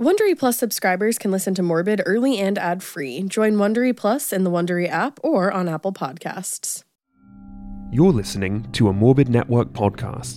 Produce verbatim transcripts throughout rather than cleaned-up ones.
Wondery Plus subscribers can listen to Morbid early and ad-free. Join Wondery Plus in the Wondery app or on Apple Podcasts. You're listening to a Morbid Network podcast.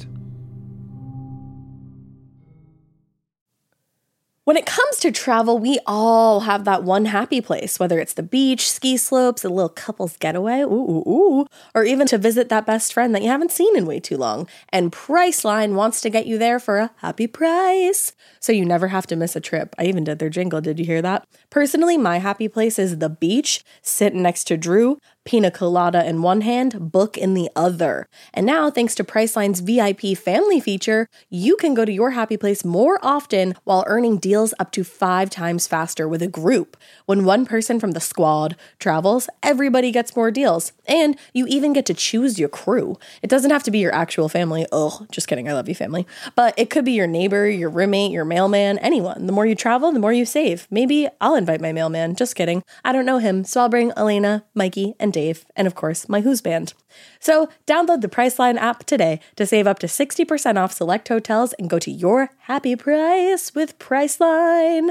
When it comes to travel, we all have that one happy place, whether it's the beach, ski slopes, a little couple's getaway, ooh, ooh, ooh, or even to visit that best friend that you haven't seen in way too long. And Priceline wants to get you there for a happy price, so you never have to miss a trip. I even did their jingle. Did you hear that? Personally, my happy place is the beach, sitting next to Drew, pina colada in one hand, book in the other. And now, thanks to Priceline's V I P family feature, you can go to your happy place more often while earning deals up to five times faster with a group. When one person from the squad travels, everybody gets more deals. And you even get to choose your crew. It doesn't have to be your actual family. Ugh, just kidding. I love you, family. But it could be your neighbor, your roommate, your mailman, anyone. The more you travel, the more you save. Maybe I'll invite my mailman. Just kidding. I don't know him, so I'll bring Elena, Mikey, and Dave, and of course, my Who's Band. So download the Priceline app today to save up to sixty percent off select hotels and go to your happy price with Priceline.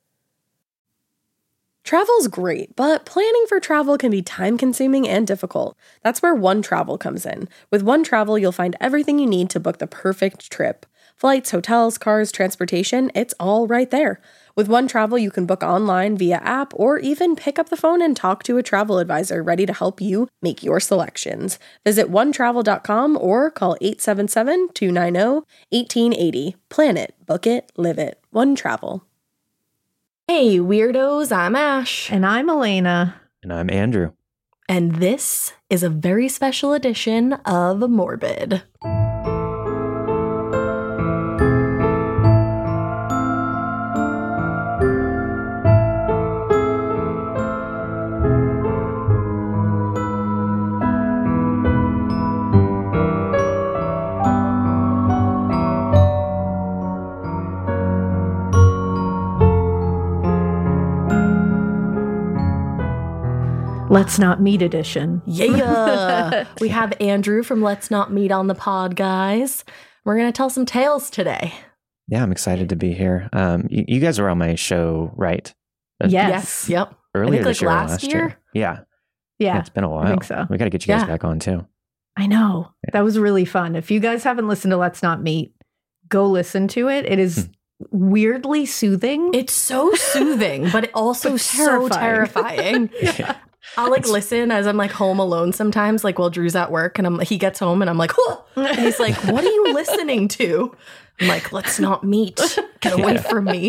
Travel's great, but planning for travel can be time-consuming and difficult. That's where One Travel comes in. With One Travel, you'll find everything you need to book the perfect trip. Flights, hotels, cars, transportation, it's all right there. With One Travel, you can book online via app or even pick up the phone and talk to a travel advisor ready to help you make your selections. Visit one travel dot com or call eight seven seven, two nine zero, one eight eight zero. Plan it, book it, live it. One Travel. Hey, weirdos, I'm Ash. And I'm Elena. And I'm Andrew. And this is a very special edition of Morbid. Let's Not Meet edition. Yeah. We have Andrew from Let's Not Meet on the pod, guys. We're going to tell some tales today. Yeah, I'm excited to be here. Um, you, you guys were on my show, right? Yes. Yes. Yep. Earlier I think, this like, year, last last year? year. Yeah. Yeah. It's been a while. I think so. We got to get you guys Yeah. back on too. I know. Yeah. That was really fun. If you guys haven't listened to Let's Not Meet, go listen to it. It is weirdly soothing. It's so soothing, but it also But so terrifying. terrifying. Yeah. I'll like listen as I'm like home alone sometimes, like while Drew's at work and I'm he gets home and I'm like, oh! And he's like, what are you listening to? I'm like, let's not meet. Get away Yeah. from me.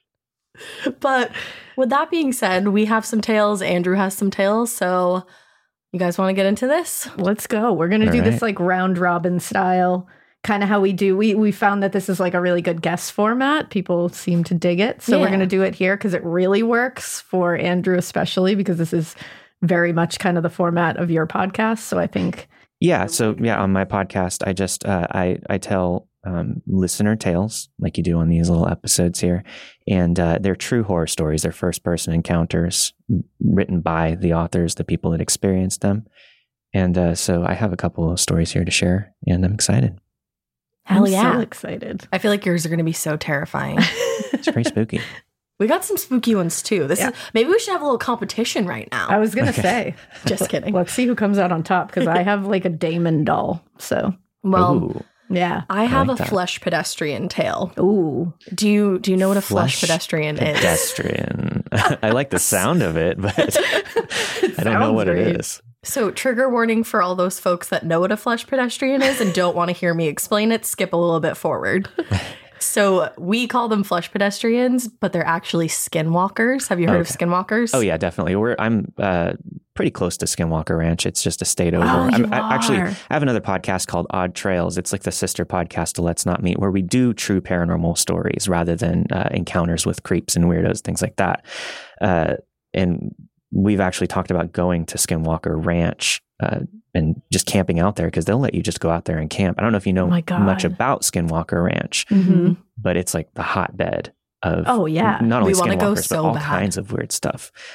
But with that being said, we have some tales. Andrew has some tales. So you guys want to get into this? Let's go. We're going to do All this right. like round robin style, kind of how we do. We we found that this is like a really good guest format. People seem to dig it. So we're Yeah. going to do it here because it really works for Andrew, especially because this is very much kind of the format of your podcast. So I think. Yeah. So yeah, on my podcast, I just uh, I I tell um, listener tales like you do on these little episodes here, and uh, they're true horror stories. They're first person encounters written by the authors, the people that experienced them, and uh, so I have a couple of stories here to share, and I'm excited. Hell I'm yeah. so excited. I feel like yours are going to be so terrifying. It's pretty spooky. We got some spooky ones too. This Yeah. is maybe we should have a little competition right now. I was going to Okay. say. Just kidding. Let's see who comes out on top because I have like a Damon doll. So, Well, Ooh. yeah. I have like a that. flesh pedestrian tale. Ooh. Do you do you know what a flesh, Flesh pedestrian is? Pedestrian. I like the sound of it, but I don't know sounds what great. it is. So, trigger warning for all those folks that know what a flesh pedestrian is and don't want to hear me explain it, skip a little bit forward. So, we call them flesh pedestrians, but they're actually skinwalkers. Have you heard of Okay. skinwalkers? Oh yeah, definitely. We're I'm uh, pretty close to Skinwalker Ranch. It's just a state over. Oh, you I'm, I, actually, are. I have another podcast called Odd Trails. It's like the sister podcast to Let's Not Meet, where we do true paranormal stories rather than uh, encounters with creeps and weirdos, things like that. Uh, and we've actually talked about going to Skinwalker Ranch uh, and just camping out there because they'll let you just go out there and camp. I don't know if you know Oh my God. much about Skinwalker Ranch, Mm-hmm. but it's like the hotbed of Oh, yeah. not only We wanna go skinwalkers so but all bad. kinds of weird stuff.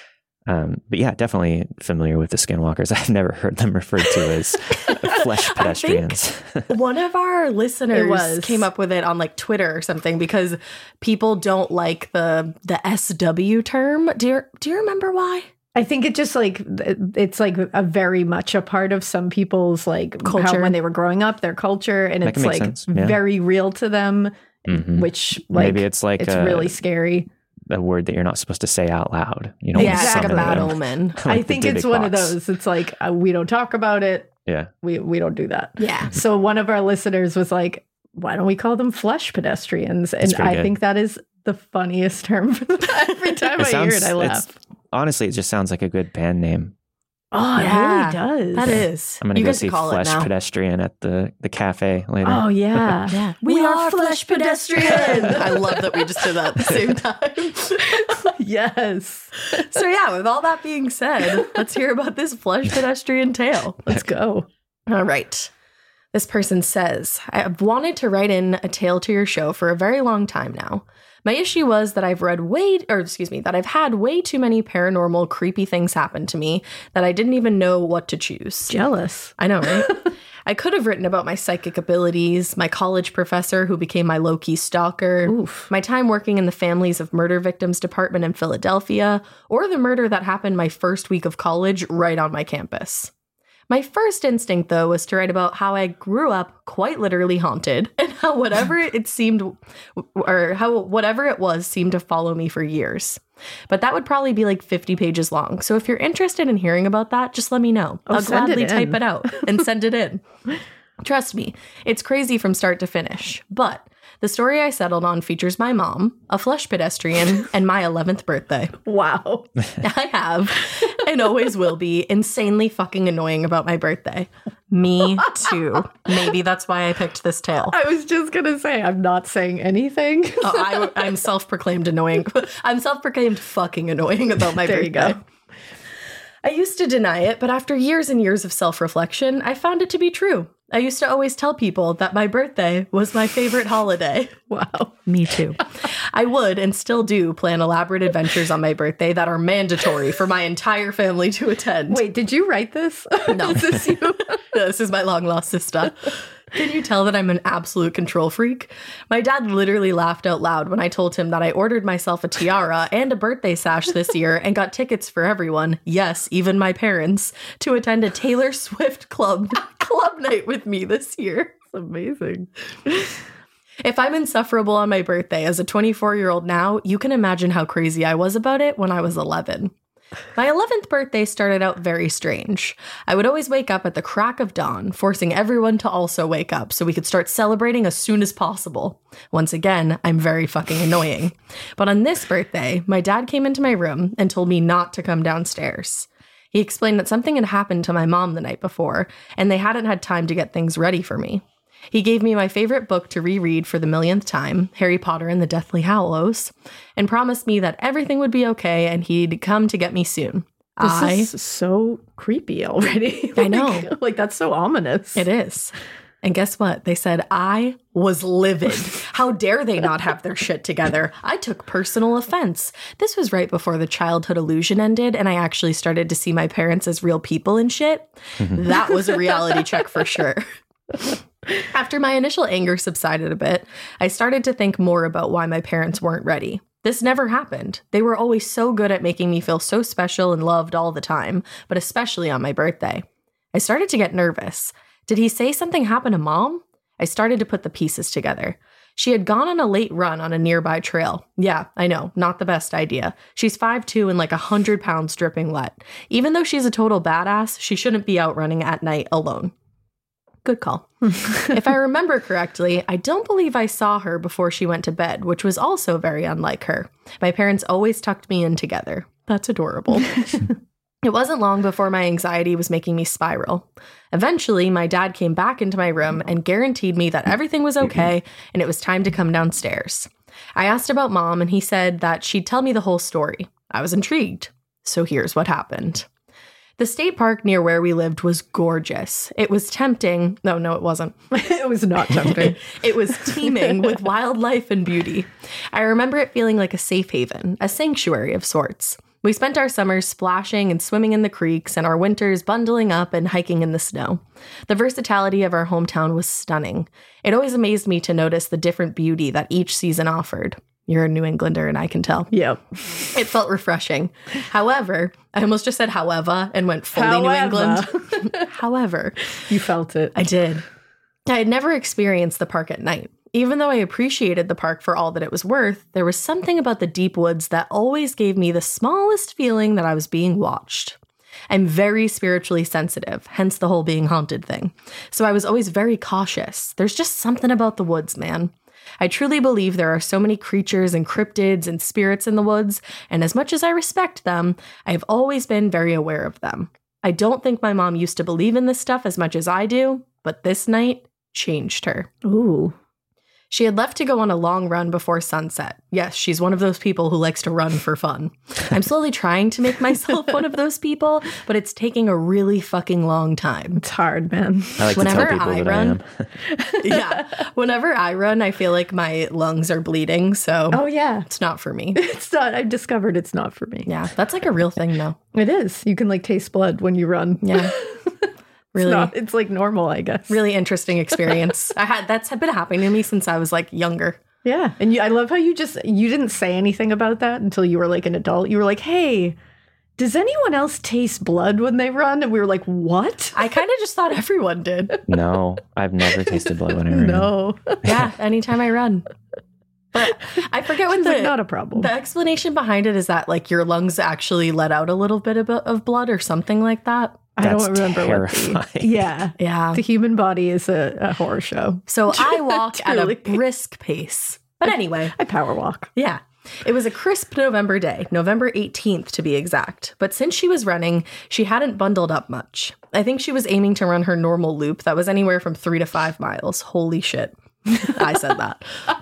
Um, but yeah, definitely familiar with the skinwalkers. I've never heard them referred to as flesh pedestrians. One of our listeners was. came up with it on like Twitter or something because people don't like the the S W term. Do you, do you remember why? I think it just like, it's like a very much a part of some people's like Culture. how when they were growing up, their culture, and That it's can make like sense, yeah. very real to them, Mhm. which like Maybe it's like it's a, really scary. a word that you're not supposed to say out loud. You don't Yeah, want to it's like a summon bad them. omen. Like I the think it's Dybbuk one of box. those. It's like uh, we don't talk about it. Yeah. We we don't do that. Yeah. So one of our listeners was like, "Why don't we call them flesh pedestrians?" And pretty I good. think that is the funniest term for that. Every time I hear it, I laugh. it's- honestly, it just sounds like a good band name. Oh, Yeah, it really does. That is. I'm going to you go get see to call Flesh it now. Pedestrian at the, the cafe later. Oh yeah. Yeah. We are flesh pedestrian. I love that we just did that at the same time. Yes. So yeah, with all that being said, let's hear about this flesh pedestrian tale. Let's go. All right. This person says, I've wanted to write in a tale to your show for a very long time now. My issue was that I've read way, or excuse me, that I've had way too many paranormal, creepy things happen to me that I didn't even know what to choose. Jealous. I know, right? I could have written about my psychic abilities, my college professor who became my low-key stalker, Oof. my time working in the Families of Murder Victims department in Philadelphia, or the murder that happened my first week of college right on my campus. My first instinct, though, was to write about how I grew up quite literally haunted and how whatever it seemed, or how whatever it was seemed to follow me for years. But that would probably be like fifty pages long. So if you're interested in hearing about that, just let me know. Oh, I'll send it gladly type in. it out and send it in. Trust me, it's crazy from start to finish. But the story I settled on features my mom, a flesh pedestrian, and my eleventh birthday. Wow. I have, and always will be, insanely fucking annoying about my birthday. Me too. Maybe that's why I picked this tale. I was just going to say, I'm not saying anything. Oh, I, I'm self-proclaimed annoying. I'm self-proclaimed fucking annoying about my There you birthday. go. I used to deny it, but after years and years of self-reflection, I found it to be true. I used to always tell people that my birthday was my favorite holiday. Wow. Me too. I would and still do plan elaborate adventures on my birthday that are mandatory for my entire family to attend. Wait, did you write this? No. Is this you? This is my long lost sister. Can you tell that I'm an absolute control freak? My dad literally laughed out loud when I told him that I ordered myself a tiara and a birthday sash this year and got tickets for everyone, yes, even my parents, to attend a Taylor Swift club club night with me this year. It's amazing. If I'm insufferable on my birthday as a twenty-four-year-old now, you can imagine how crazy I was about it when I was eleven. My eleventh birthday started out very strange. I would always wake up at the crack of dawn, forcing everyone to also wake up so we could start celebrating as soon as possible. Once again, I'm very fucking annoying. But on this birthday, my dad came into my room and told me not to come downstairs. He explained that something had happened to my mom the night before, and they hadn't had time to get things ready for me. He gave me my favorite book to reread for the millionth time, Harry Potter and the Deathly Hallows, and promised me that everything would be okay and he'd come to get me soon. This I, is so creepy already. I Like- know. Like, that's so ominous. It is. And guess what? They said I was livid. How dare they not have their shit together? I took personal offense. This was right before the childhood illusion ended, and I actually started to see my parents as real people and shit. That was a reality check for sure. After my initial anger subsided a bit, I started to think more about why my parents weren't ready. This never happened. They were always so good at making me feel so special and loved all the time, but especially on my birthday. I started to get nervous. Did he say something happened to Mom? I started to put the pieces together. She had gone on a late run on a nearby trail. Yeah, I know, not the best idea. She's five foot two and like one hundred pounds dripping wet. Even though she's a total badass, she shouldn't be out running at night alone. Good call. If I remember correctly, I don't believe I saw her before she went to bed, which was also very unlike her. My parents always tucked me in together. That's adorable. It wasn't long before my anxiety was making me spiral. Eventually, my dad came back into my room and guaranteed me that everything was okay and it was time to come downstairs. I asked about Mom and he said that she'd tell me the whole story. I was intrigued. So here's what happened. The state park near where we lived was gorgeous. It was tempting. No, no, it wasn't. It was not tempting. It was teeming with wildlife and beauty. I remember it feeling like a safe haven, a sanctuary of sorts. We spent our summers splashing and swimming in the creeks and our winters bundling up and hiking in the snow. The versatility of our hometown was stunning. It always amazed me to notice the different beauty that each season offered. You're a New Englander and I can tell. Yep. It felt refreshing. However, I almost just said however and went fully However. New England. However. You felt it. I did. I had never experienced the park at night. Even though I appreciated the park for all that it was worth, there was something about the deep woods that always gave me the smallest feeling that I was being watched. I'm very spiritually sensitive, hence the whole being haunted thing. So I was always very cautious. There's just something about the woods, man. I truly believe there are so many creatures and cryptids and spirits in the woods, and as much as I respect them, I have always been very aware of them. I don't think my mom used to believe in this stuff as much as I do, but this night changed her. Ooh. She had left to go on a long run before sunset. Yes, she's one of those people who likes to run for fun. I'm slowly trying to make myself one of those people, but it's taking a really fucking long time. It's hard, man. I like Whenever to tell people I that run- I am. Yeah. Whenever I run, I feel like my lungs are bleeding, so Oh, yeah. it's not for me. It's not. I've discovered it's not for me. Yeah, that's like a real thing, though. It is. You can like taste blood when you run. Yeah. Really, It's, not, it's like normal, I guess. really interesting experience. I had that's been happening to me since I was like younger. Yeah. And you, I love how you just, you didn't say anything about that until you were like an adult. You were like, hey, does anyone else taste blood when they run? And we were like, what? I kind of just thought everyone did. No, I've never tasted blood when I ran. No. Yeah, anytime I run. But I forget what It's the like not a problem. the explanation behind it is that like your lungs actually let out a little bit of, of blood or something like that. I That's don't remember what the, terrifying. yeah. Yeah. The human body is a, a horror show. So I walk at a Truly. brisk pace. But anyway, I power walk. yeah. It was a crisp November day, November eighteenth to be exact. But since she was running, she hadn't bundled up much. I think she was aiming to run her normal loop that was anywhere from three to five miles. Holy shit. I said that.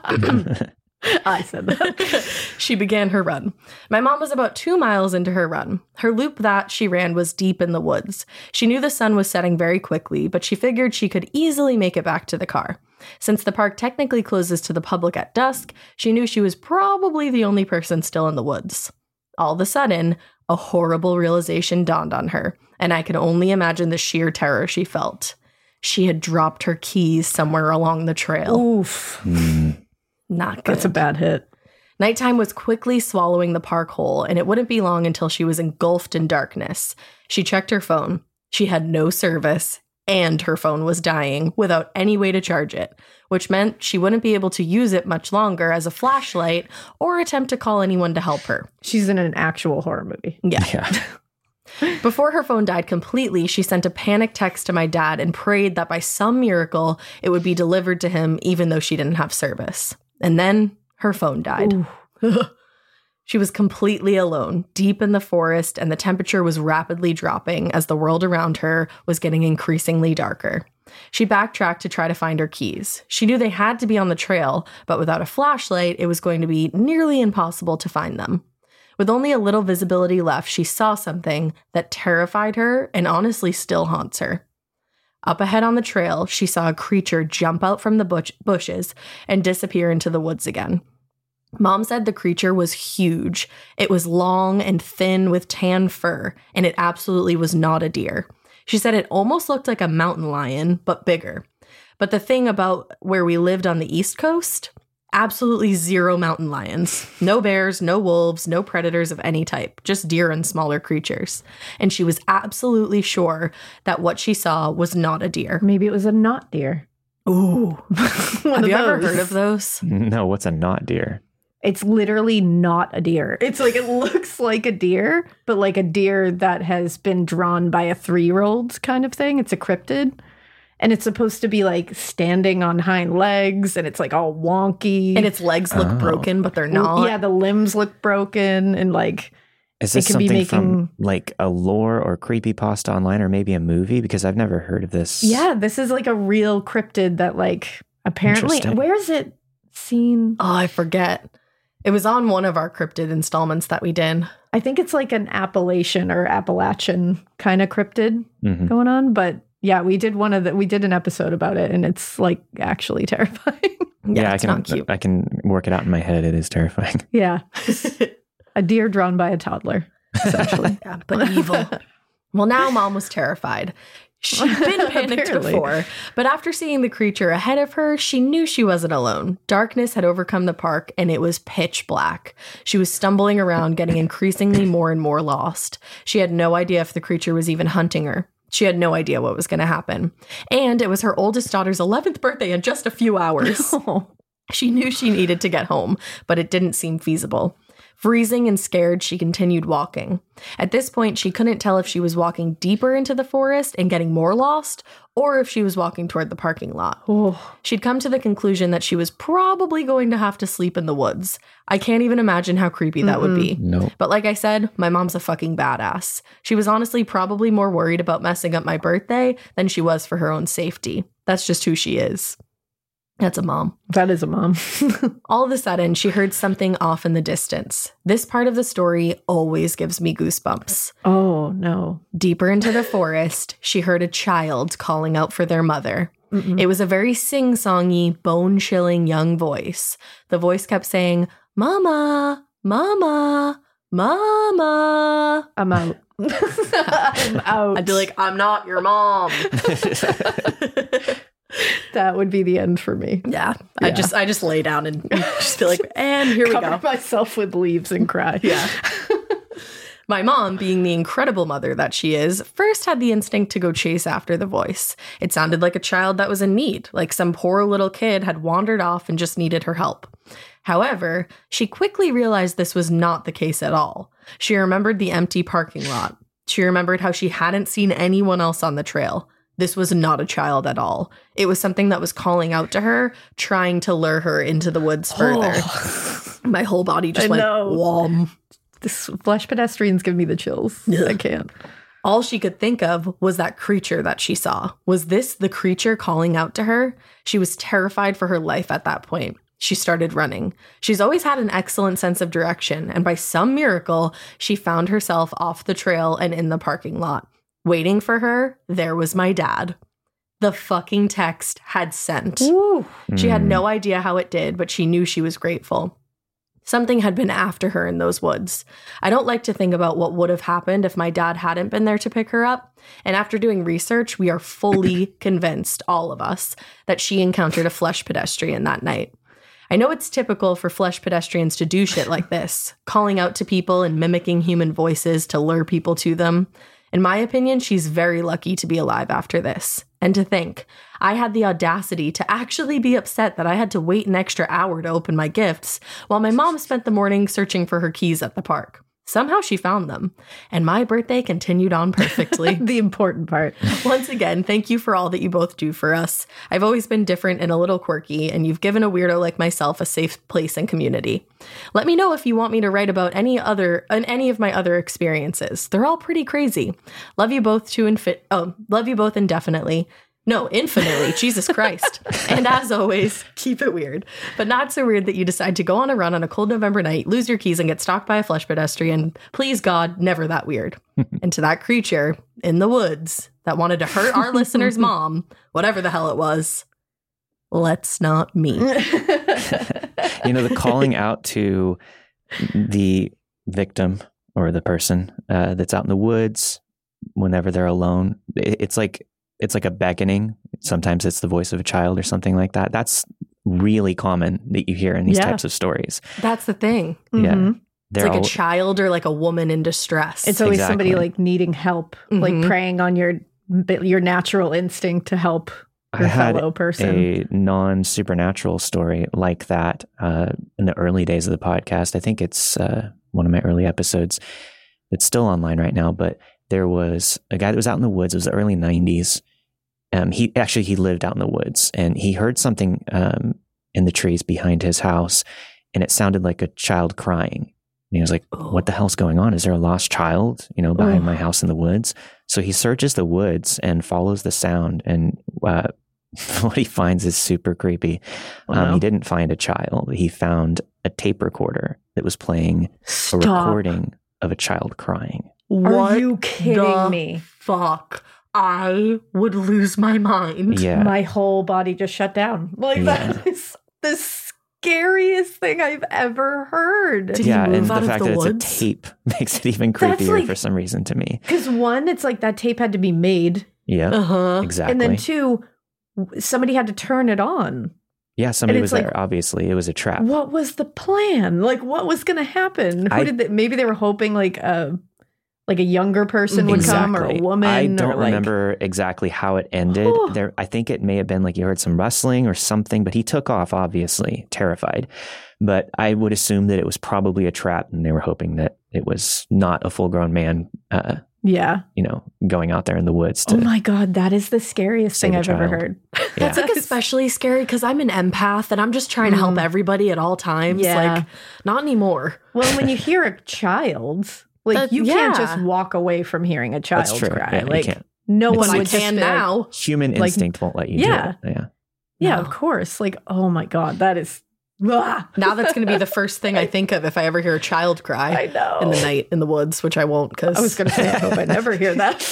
I said that. She began her run. My mom was about two miles into her run. Her loop that she ran was deep in the woods. She knew the sun was setting very quickly, but she figured she could easily make it back to the car. Since the park technically closes to the public at dusk, she knew she was probably the only person still in the woods. All of a sudden, a horrible realization dawned on her, and I can only imagine the sheer terror she felt. She had dropped her keys somewhere along the trail. Oof. Not good. That's a bad hit. Nighttime was quickly swallowing the park whole, and it wouldn't be long until she was engulfed in darkness. She checked her phone. She had no service, and her phone was dying without any way to charge it, which meant she wouldn't be able to use it much longer as a flashlight or attempt to call anyone to help her. She's in an actual horror movie. Yeah. Yeah. Before her phone died completely, she sent a panic text to my dad and prayed that by some miracle it would be delivered to him even though she didn't have service. And then her phone died. She was completely alone, deep in the forest, and the temperature was rapidly dropping as the world around her was getting increasingly darker. She backtracked to try to find her keys. She knew they had to be on the trail, but without a flashlight, it was going to be nearly impossible to find them. With only a little visibility left, she saw something that terrified her and honestly still haunts her. Up ahead on the trail, she saw a creature jump out from the bush- bushes and disappear into the woods again. Mom said the creature was huge. It was long and thin with tan fur, and it absolutely was not a deer. She said it almost looked like a mountain lion, but bigger. But the thing about where we lived on the East Coast, absolutely zero mountain lions. No bears, no wolves, no predators of any type, just deer and smaller creatures. And she was absolutely sure that what she saw was not a deer. Maybe it was a not deer. Ooh. One Have of you ever those. heard of those? No, what's a not deer? It's literally not a deer. It's like it looks like a deer, but like a deer that has been drawn by a three-year-old kind of thing. It's a cryptid. And it's supposed to be like standing on hind legs, and it's like all wonky. And its legs look Oh. broken, but they're not. Yeah, the limbs look broken, and like Is It this could be something from making- like a lore or creepypasta online or maybe a movie? Because I've never heard of this. yeah, this is like a real cryptid that like apparently Interesting. where is it seen? Oh, I forget. It was on one of our cryptid installments that we did. I think it's like an Appalachian or Appalachian kind of cryptid Mhm. going on, but yeah, we did one of the we did an episode about it, and it's like actually terrifying. Yeah, Yeah, I it's can not cute. I can work it out in my head. It is terrifying. Yeah, a deer drawn by a toddler. essentially. Yeah, but evil. Well, now Mom was terrified. She'd been panicked before, but after seeing the creature ahead of her, she knew she wasn't alone. Darkness had overcome the park, and it was pitch black. She was stumbling around, getting increasingly more and more lost. She had no idea if the creature was even hunting her. She had no idea what was going to happen. And it was her oldest daughter's eleventh birthday in just a few hours. Oh. She knew she needed to get home, but it didn't seem feasible. Freezing and scared, she continued walking. At this point, she couldn't tell if she was walking deeper into the forest and getting more lost, or if she was walking toward the parking lot. Oh. She'd come to the conclusion that she was probably going to have to sleep in the woods. I can't even imagine how creepy that Mm-mm. would be. No. But like I said, my mom's a fucking badass. She was honestly probably more worried about messing up my birthday than she was for her own safety. That's just who she is. That's a mom. That is a mom. All of a sudden, she heard something off in the distance. This part of the story always gives me goosebumps. Oh, no. Deeper into the forest, she heard a child calling out for their mother. Mm-mm. It was a very sing-songy, bone-chilling young voice. The voice kept saying, "Mama, Mama, Mama." I'm out. I'm out. I'd be like, "I'm not your mom." That would be the end for me. Yeah, I Yeah. just I just lay down and just be like, and here we Cover go. myself with leaves and cry. Yeah. My mom, being the incredible mother that she is, first had the instinct to go chase after the voice. It sounded like a child that was in need, like some poor little kid had wandered off and just needed her help. However, she quickly realized this was not the case at all. She remembered the empty parking lot. She remembered how she hadn't seen anyone else on the trail. This was not a child at all. It was something that was calling out to her, trying to lure her into the woods further. Oh. My whole body just I went, know. whom. This flesh pedestrians give me the chills. Ugh. I can't. All she could think of was that creature that she saw. Was this the creature calling out to her? She was terrified for her life at that point. She started running. She's always had an excellent sense of direction, and by some miracle, she found herself off the trail and in the parking lot. Waiting for her, there was my dad. The fucking text had sent. Ooh. She had Mm. no idea how it did, but she knew she was grateful. Something had been after her in those woods. I don't like to think about what would have happened if my dad hadn't been there to pick her up. And after doing research, we are fully convinced, all of us, that she encountered a flesh pedestrian that night. I know it's typical for flesh pedestrians to do shit like this, calling out to people and mimicking human voices to lure people to them. In my opinion, she's very lucky to be alive after this. And to think, I had the audacity to actually be upset that I had to wait an extra hour to open my gifts, while my mom spent the morning searching for her keys at the park. Somehow she found them, and my birthday continued on perfectly. The important part. Once again, thank you for all that you both do for us. I've always been different and a little quirky, and you've given a weirdo like myself a safe place and community. Let me know if you want me to write about any other uh, any of my other experiences. They're all pretty crazy. Love you both to infi- oh, love you both indefinitely. No, infinitely. Jesus Christ. And as always, keep it weird. But not so weird that you decide to go on a run on a cold November night, lose your keys, and get stalked by a flesh pedestrian. Please, God, never that weird. And to that creature in the woods that wanted to hurt our listener's mom, whatever the hell it was, let's not meet. You know, the calling out to the victim or the person uh, that's out in the woods whenever they're alone, it, it's like it's like a beckoning. Sometimes it's the voice of a child or something like that. That's really common that you hear in these Yeah. types of stories. That's the thing. Yeah. Mhm. It's They're like all- a child or like a woman in distress. It's always Exactly. somebody like needing help, Mhm. like preying on your your natural instinct to help I your had fellow person. a non-supernatural story like that uh, in the early days of the podcast. I think it's uh, one of my early episodes. It's still online right now, but there was a guy that was out in the woods. It was the early nineties. Um, he actually, he lived out in the woods, and he heard something um, in the trees behind his house, and it sounded like a child crying. And he was like, what the hell's going on? Is there a lost child, you know, behind Oh. my house in the woods? So he searches the woods and follows the sound, and uh, what he finds is super creepy. Oh, um, no. He didn't find a child. He found a tape recorder that was playing a Stop. recording of a child crying. Are you kidding the me? Fuck. I would lose my mind. Yeah. My whole body just shut down. Like Yeah. that is the scariest thing I've ever heard. Did yeah, he move and out the of fact the that woods? it's a tape makes it even That's creepier like- for some reason to me. Because one, it's like that tape had to be made. Yeah, Uh-huh. exactly. And then two, w- somebody had to turn it on. yeah, somebody and was it's like- there. Obviously, it was a trap. What was the plan? Like, what was going to happen? Who I- did they, maybe they were hoping like a like a younger person would come, or a Exactly. woman. I don't or like, remember exactly how it ended. Oh. There, I think it may have been like you heard some rustling or something, but he took off, obviously terrified. But I would assume that it was probably a trap, and they were hoping that it was not a full-grown man, uh, Yeah. you know, going out there in the woods to. Oh my God, that is the scariest Save thing a I've ever child. heard. Yeah. That's like especially scary because I'm an empath and I'm just trying to help Mm. everybody at all times. Yeah. Like, not anymore. Well, when you hear a child, like That- you can't yeah. just walk away from hearing a child That's true. cry. Yeah, you like can't. no It's- one But I would just can be like, now. Human like- instinct won't let you Yeah. do it. Yeah. yeah, No. of course. Like, oh my God, that is. Ah, Now that's going to be the first thing I think of if I ever hear a child cry I know. in the night in the woods, which I won't because I was going to say, I hope I never hear that.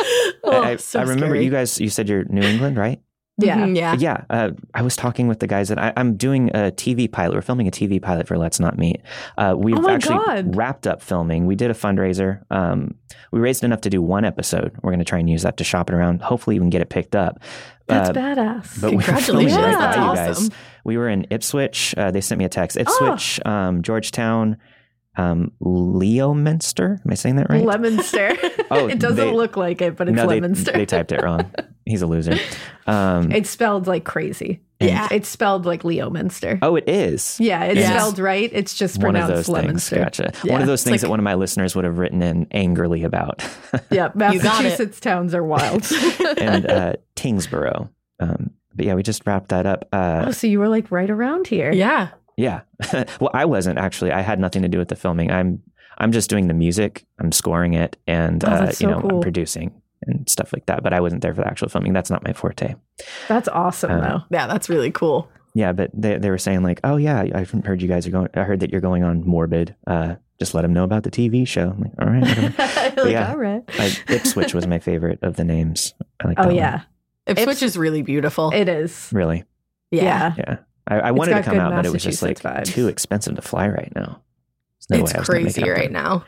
Oh, I, I, so I remember scary. you guys. You said you're New England, right? Yeah. Mhm, yeah. Yeah, uh, I was talking with the guys that I, I'm doing a T V pilot. We're filming a T V pilot for Let's Not Meet. Uh, we've Oh my actually God. wrapped up filming. We did a fundraiser. Um, we raised enough to do one episode. We're going to try and use that to shop it around. Hopefully, we can get it picked up. That's Uh, badass. But we were filming Congratulations. right by That's you awesome. guys. We were in Ipswich. Uh, they sent me a text. Oh. Ipswich, um, Georgetown, um, Leominster. Am I saying that right? Lemonster. Oh, it doesn't they- look like it, but it's no, they, Lemonster. they typed it wrong. He's a loser. Um, It's spelled like crazy. Yeah. It's spelled like Leo Minster. oh, it is. Yeah, it's Yeah. spelled right. It's just One of pronounced those things. Lemonster. Gotcha. Yeah. One of those It's things like- that one of my listeners would have written in angrily about. Yeah, got it. Massachusetts towns are wild. and uh, Tingsboro. Um, but yeah, we just wrapped that up. Uh, Oh, so you were like right around here. Yeah. yeah. Well, I wasn't actually. I had nothing to do with the filming. I'm I'm just doing the music. I'm scoring it, and Oh, uh, that's you so know, cool. I'm producing and stuff like that. But I wasn't there for the actual filming. That's not my forte. That's awesome, Um, though. Yeah. That's really cool. Yeah, but they they were saying like, oh yeah, I've heard you guys are going. I heard that you're going on Morbid. Uh, just let them know about the T V show. I'm like, all right. whatever. like, yeah. all right. I, Ipswich was my favorite of the names. I like. Oh, that one. yeah. Ipswich is really beautiful. It is. Really. yeah. Yeah. Yeah. I, I wanted to got come good out, but it was just like Massachusetts vibes. too expensive to fly right now. There's no It's way I was gonna make it crazy up right there. now.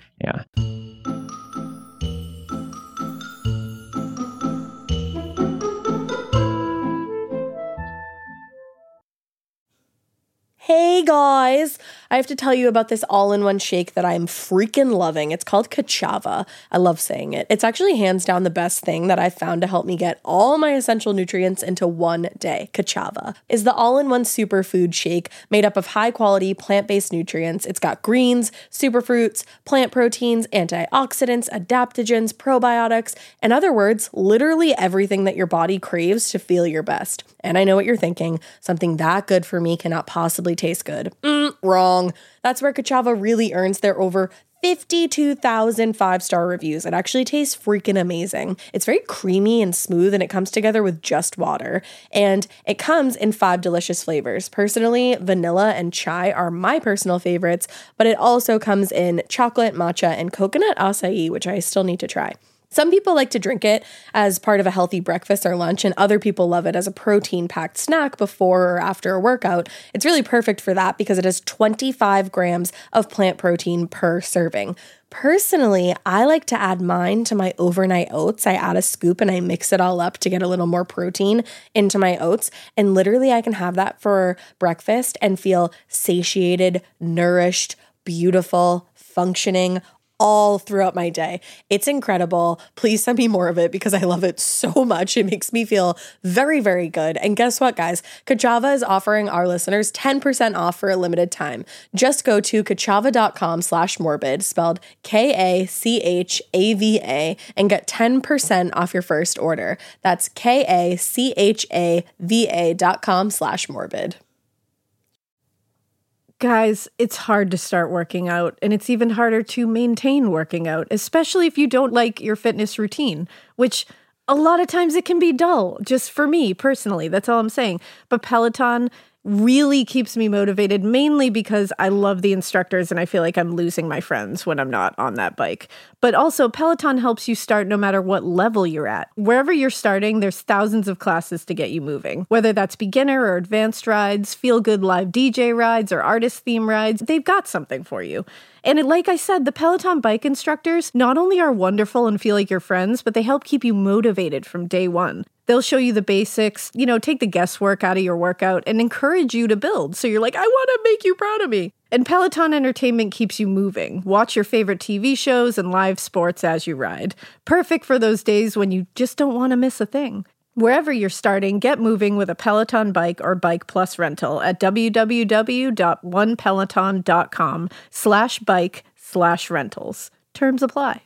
Yeah. Hey guys, I have to tell you about this all-in-one shake that I'm freaking loving. It's called Kachava. I love saying it. It's actually hands down the best thing that I've found to help me get all my essential nutrients into one day. Kachava is the all-in-one superfood shake made up of high-quality plant-based nutrients. It's got greens, superfruits, plant proteins, antioxidants, adaptogens, probiotics, in other words, literally everything that your body craves to feel your best. And I know what you're thinking. Something that good for me cannot possibly taste good. Mm, wrong. That's where Kachava really earns their over fifty-two thousand five-star reviews. It actually tastes freaking amazing. It's very creamy and smooth, and it comes together with just water. And it comes in five delicious flavors. Personally, vanilla and chai are my personal favorites, but it also comes in chocolate, matcha, and coconut acai, which I still need to try. Some people like to drink it as part of a healthy breakfast or lunch, and other people love it as a protein-packed snack before or after a workout. It's really perfect for that because it has twenty-five grams of plant protein per serving. Personally, I like to add mine to my overnight oats. I add a scoop and I mix it all up to get a little more protein into my oats. And literally, I can have that for breakfast and feel satiated, nourished, beautiful, functioning, all throughout my day. It's incredible. Please send me more of it because I love it so much. It makes me feel very, very good. And guess what, guys? Kachava is offering our listeners ten percent off for a limited time. Just go to kachava.com slash morbid, spelled K A C H A V A, and get ten percent off your first order. That's K A C H A V A dot com slash morbid. Guys, it's hard to start working out, and it's even harder to maintain working out, especially if you don't like your fitness routine, which a lot of times it can be dull, just for me personally. That's all I'm saying. But Peloton really keeps me motivated, mainly because I love the instructors and I feel like I'm losing my friends when I'm not on that bike. But also, Peloton helps you start no matter what level you're at. Wherever you're starting, there's thousands of classes to get you moving. Whether that's beginner or advanced rides, feel-good live D J rides, or artist theme rides, they've got something for you. And it, like I said, the Peloton bike instructors not only are wonderful and feel like your friends, but they help keep you motivated from day one. They'll show you the basics, you know, take the guesswork out of your workout and encourage you to build. So you're like, I want to make you proud of me. And Peloton Entertainment keeps you moving. Watch your favorite T V shows and live sports as you ride. Perfect for those days when you just don't want to miss a thing. Wherever you're starting, get moving with a Peloton bike or Bike Plus rental at www.onepeloton.com slash bike slash rentals. Terms apply.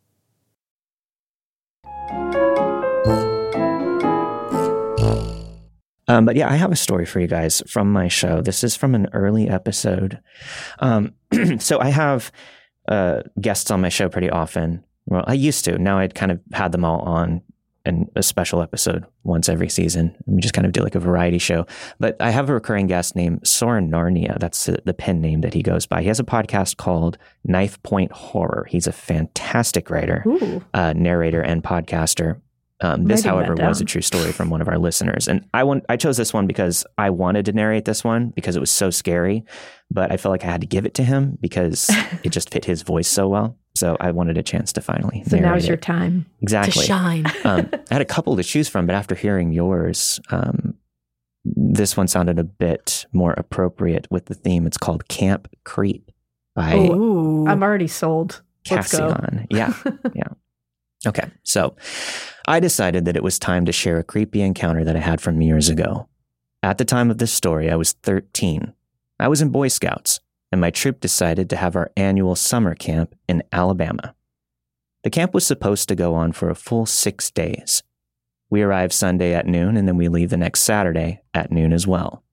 Um, but yeah, I have a story for you guys from my show. This is from an early episode. Um, so I have uh, guests on my show pretty often. Well, I used to. Now I'd kind of had them all on in a special episode once every season. And we just kind of do like a variety show. But I have a recurring guest named Soren Narnia. That's the, the pen name that he goes by. He has a podcast called Knife Point Horror. He's a fantastic writer, uh, narrator, and podcaster. Um, this, however, was a true story from one of our listeners. And I want, I chose this one because I wanted to narrate this one because it was so scary, but I felt like I had to give it to him because it just fit his voice so well. So I wanted a chance to finally So narrate now's it. your time Exactly. to shine. um, I had a couple to choose from, but after hearing yours, um, this one sounded a bit more appropriate with the theme. It's called Camp Creep by Ooh, I'm already sold. Let's go. Cassian. Yeah. Yeah. Okay. So I decided that it was time to share a creepy encounter that I had from years ago. At the time of this story, I was thirteen. I was in Boy Scouts, and my troop decided to have our annual summer camp in Alabama. The camp was supposed to go on for a full six days. We arrived Sunday at noon, and then we leave the next Saturday at noon as well.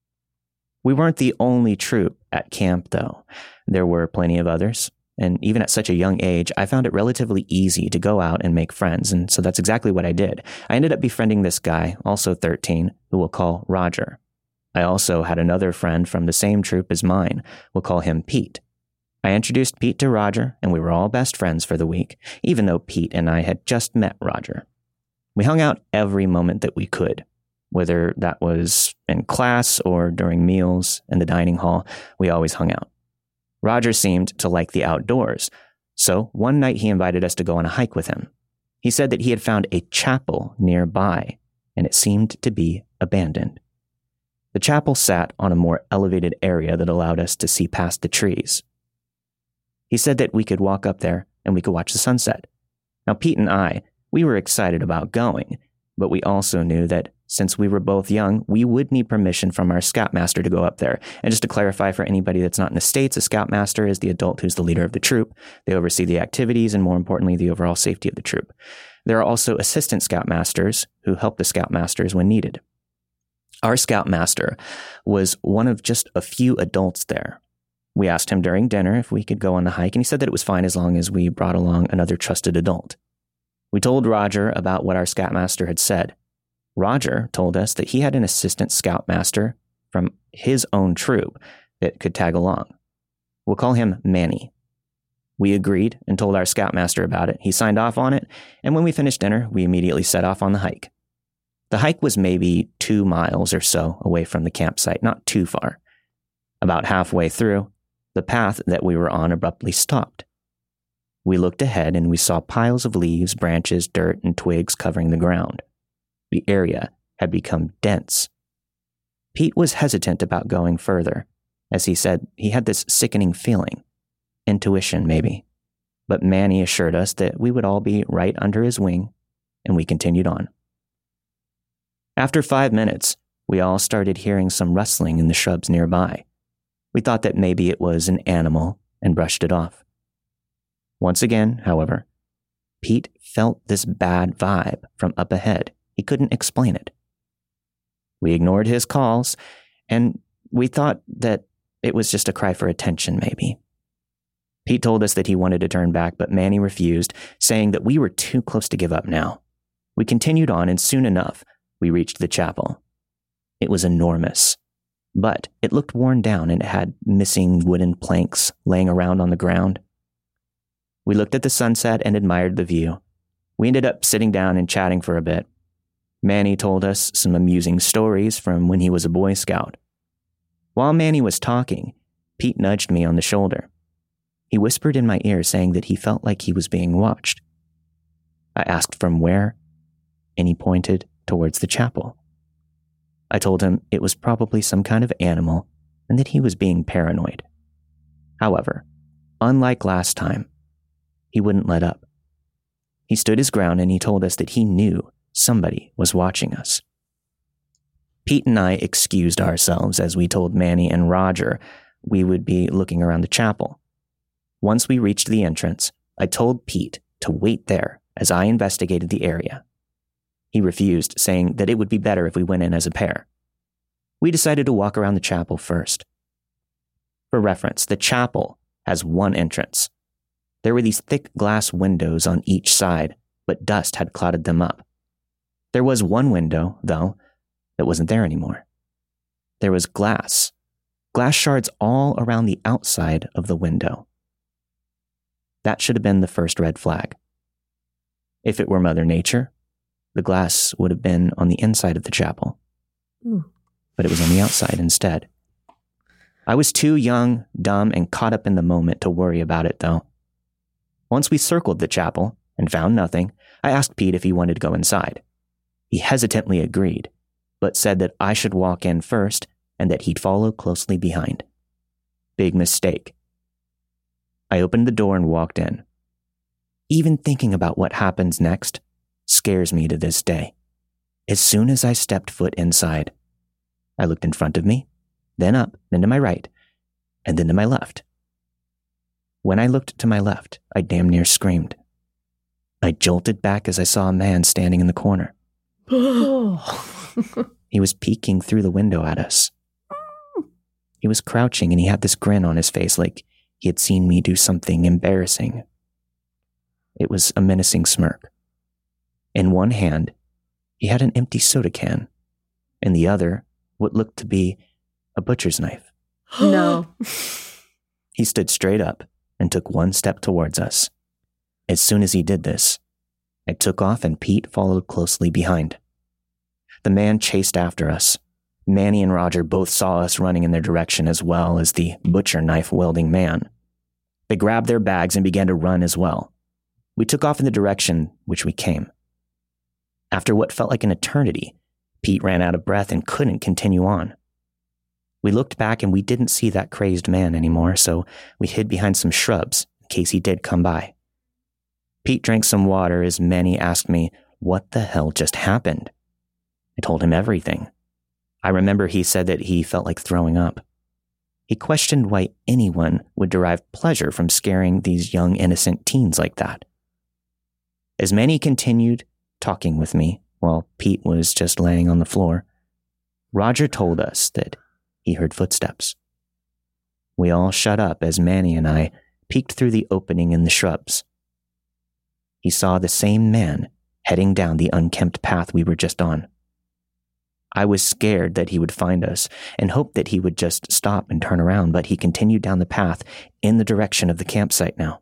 We weren't the only troop at camp, though. There were plenty of others. And even at such a young age, I found it relatively easy to go out and make friends, and so that's exactly what I did. I ended up befriending this guy, also thirteen, who we'll call Roger. I also had another friend from the same troop as mine. We'll call him Pete. I introduced Pete to Roger, and we were all best friends for the week, even though Pete and I had just met Roger. We hung out every moment that we could, whether that was in class or during meals in the dining hall. We always hung out. Roger seemed to like the outdoors, so one night he invited us to go on a hike with him. He said that he had found a chapel nearby, and it seemed to be abandoned. The chapel sat on a more elevated area that allowed us to see past the trees. He said that we could walk up there and we could watch the sunset. Now, Pete and I, we were excited about going, but we also knew that since we were both young, we would need permission from our scoutmaster to go up there. And just to clarify for anybody that's not in the States, a scoutmaster is the adult who's the leader of the troop. They oversee the activities and, more importantly, the overall safety of the troop. There are also assistant scoutmasters who help the scoutmasters when needed. Our scoutmaster was one of just a few adults there. We asked him during dinner if we could go on the hike, and he said that it was fine as long as we brought along another trusted adult. We told Roger about what our scoutmaster had said. Roger told us that he had an assistant scoutmaster from his own troop that could tag along. We'll call him Manny. We agreed and told our scoutmaster about it. He signed off on it, and when we finished dinner, we immediately set off on the hike. The hike was maybe two miles or so away from the campsite, not too far. About halfway through, the path that we were on abruptly stopped. We looked ahead and we saw piles of leaves, branches, dirt, and twigs covering the ground. The area had become dense. Pete was hesitant about going further, as he said he had this sickening feeling. Intuition, maybe. But Manny assured us that we would all be right under his wing, and we continued on. After five minutes, we all started hearing some rustling in the shrubs nearby. We thought that maybe it was an animal and brushed it off. Once again, however, Pete felt this bad vibe from up ahead. He couldn't explain it. We ignored his calls, and we thought that it was just a cry for attention, maybe. Pete told us that he wanted to turn back, but Manny refused, saying that we were too close to give up now. We continued on, and soon enough, we reached the chapel. It was enormous. but it looked worn down and it had missing wooden planks laying around on the ground. We looked at the sunset and admired the view. We ended up sitting down and chatting for a bit. Manny told us some amusing stories from when he was a Boy Scout. While Manny was talking, Pete nudged me on the shoulder. He whispered in my ear, saying that he felt like he was being watched. I asked from where, and he pointed towards the chapel. I told him it was probably some kind of animal and that he was being paranoid. However, unlike last time, he wouldn't let up. He stood his ground and he told us that he knew somebody was watching us. Pete and I excused ourselves as we told Manny and Roger we would be looking around the chapel. Once we reached the entrance, I told Pete to wait there as I investigated the area. He refused, saying that it would be better if we went in as a pair. We decided to walk around the chapel first. For reference, the chapel has one entrance. There were these thick glass windows on each side, but dust had clouded them up. There was one window, though, that wasn't there anymore. There was glass, glass shards all around the outside of the window. That should have been the first red flag. If it were Mother Nature, the glass would have been on the inside of the chapel. Ooh. But it was on the outside instead. I was too young, dumb, and caught up in the moment to worry about it, though. Once we circled the chapel and found nothing, I asked Pete if he wanted to go inside. He hesitantly agreed, but said that I should walk in first and that he'd follow closely behind. Big mistake. I opened the door and walked in. Even thinking about what happens next scares me to this day. As soon as I stepped foot inside, I looked in front of me, then up, then to my right, and then to my left. When I looked to my left, I damn near screamed. I jolted back as I saw a man standing in the corner. He was peeking through the window at us. He was crouching and he had this grin on his face like he had seen me do something embarrassing. It was a menacing smirk. In one hand, he had an empty soda can. In the other, what looked to be a butcher's knife. No. He stood straight up and took one step towards us. As soon as he did this, I took off and Pete followed closely behind. The man chased after us. Manny and Roger both saw us running in their direction as well as the butcher knife wielding man. They grabbed their bags and began to run as well. We took off in the direction which we came. After what felt like an eternity, Pete ran out of breath and couldn't continue on. We looked back and we didn't see that crazed man anymore, so we hid behind some shrubs in case he did come by. Pete drank some water as Manny asked me what the hell just happened. I told him everything. I remember he said that he felt like throwing up. He questioned why anyone would derive pleasure from scaring these young innocent teens like that. As Manny continued talking with me while Pete was just laying on the floor, Roger told us that he heard footsteps. We all shut up as Manny and I peeked through the opening in the shrubs. He saw the same man heading down the unkempt path we were just on. I was scared that he would find us and hoped that he would just stop and turn around, but he continued down the path in the direction of the campsite now.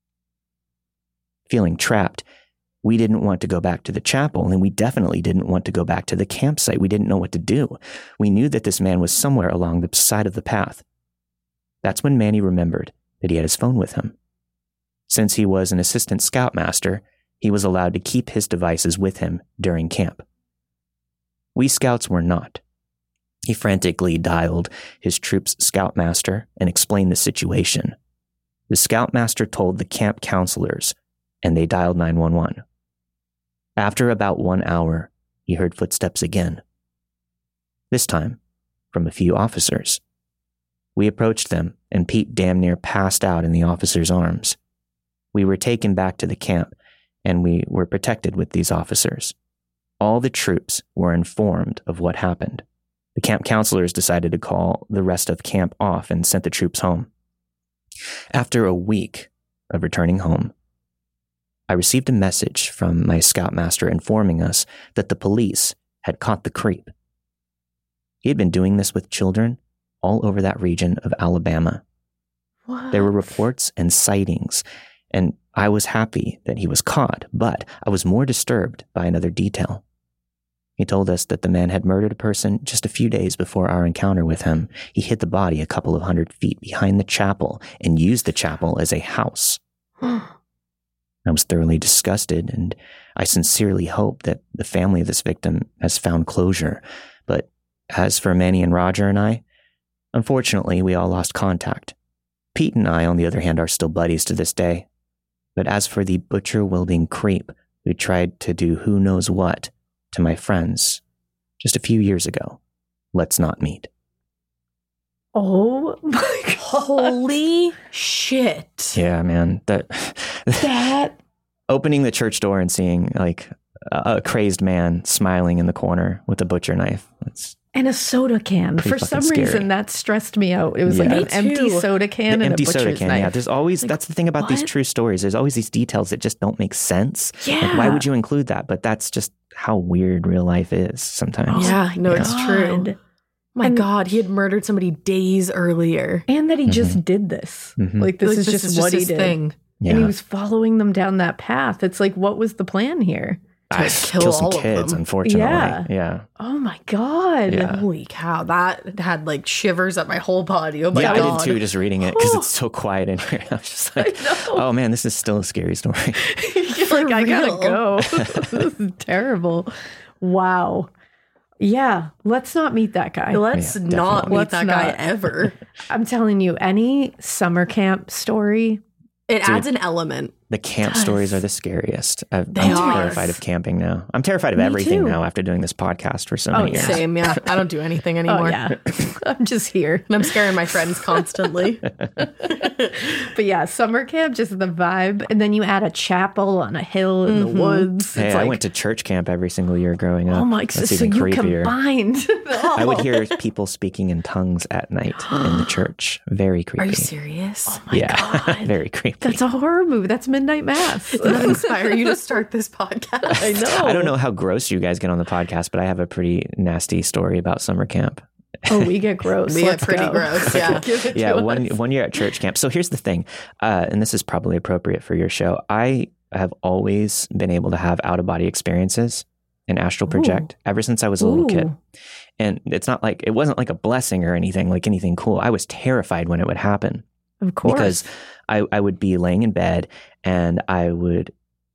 Feeling trapped, we didn't want to go back to the chapel, and we definitely didn't want to go back to the campsite. We didn't know what to do. We knew that this man was somewhere along the side of the path. That's when Manny remembered that he had his phone with him. Since he was an assistant scoutmaster, he was allowed to keep his devices with him during camp. We scouts were not. He frantically dialed his troop's scoutmaster and explained the situation. The scoutmaster told the camp counselors, and they dialed nine one one. After about one hour, he heard footsteps again. This time, from a few officers. We approached them, and Pete damn near passed out in the officers' arms. We were taken back to the camp, and we were protected with these officers. All the troops were informed of what happened. The camp counselors decided to call the rest of camp off and sent the troops home. After a week of returning home, I received a message from my scoutmaster informing us that the police had caught the creep. He had been doing this with children all over that region of Alabama. What? There were reports and sightings, and I was happy that he was caught, but I was more disturbed by another detail. He told us that the man had murdered a person just a few days before our encounter with him. He hid the body a couple of hundred feet behind the chapel and used the chapel as a house. I was thoroughly disgusted, and I sincerely hope that the family of this victim has found closure. But as for Manny and Roger and I, unfortunately, we all lost contact. Pete and I, on the other hand, are still buddies to this day. But as for the butcher-wielding creep who tried to do who knows what to my friends just a few years ago, let's not meet. Oh my God. Holy shit. Yeah, man. That, That. opening the church door and seeing like a, a crazed man smiling in the corner with a butcher knife. It's And a soda can. Pretty For fucking some reason, scary. that stressed me out. It was Yeah. like Me an empty too. soda can the and empty a butcher's soda can. knife. Yeah, there's always, Like, that's the thing about these what? true stories. There's always these details that just don't make sense. Yeah. Like, why would you include that? But that's just how weird real life is sometimes. Yeah, no, it's true. God. My And- God, he had murdered somebody days earlier. And that he just did this. Mhm. Like, this Like, is just what his he did. thing. Yeah. And he was following them down that path. It's like, what was the plan here? Ah, kill some all of kids, them. unfortunately. Yeah. Yeah. Oh my God. Yeah. Holy cow, that had like shivers up my whole body. Oh my yeah, God. I did too, just reading it because it's so quiet in here. I was just like, I know. oh man, this is still a scary story. You're For like, I gotta real. go. This is terrible. Wow. Yeah. Let's not meet that guy. Let's Yeah, not definitely. meet Let's that guy not. ever. I'm telling you, any summer camp story. It Dude. adds an element. The camp Does. stories are the scariest. I, I'm They are. terrified of camping now. I'm terrified of Me everything too. now after doing this podcast for so Oh, many yeah. years. Same, yeah. I don't do anything anymore. Oh, yeah. I'm just here. And I'm scaring my friends constantly. But yeah, summer camp, just the vibe. And then you add a chapel on a hill in Mm-hmm. the woods. Hey, It's I like, went to church camp every single year growing up. oh my, That's so even you creepier. combined. I would hear people speaking in tongues at night in the church. Very creepy. Are you serious? Oh my yeah, God. very creepy. That's a horror movie. That's Midnight Mass. Did that inspire you to start this podcast? I know. I don't know how gross you guys get on the podcast, but I have a pretty nasty story about summer camp. Oh, we get gross. We get Let's pretty go. gross, yeah. Give it Yeah, to one us. one year at church camp. So here's the thing, uh, and this is probably appropriate for your show. I have always been able to have out of body experiences and astral project ever since I was a little kid. Ooh. And it's not like it wasn't like a blessing or anything, like anything cool. I was terrified when it would happen. Of course. Because I, I would be laying in bed and I would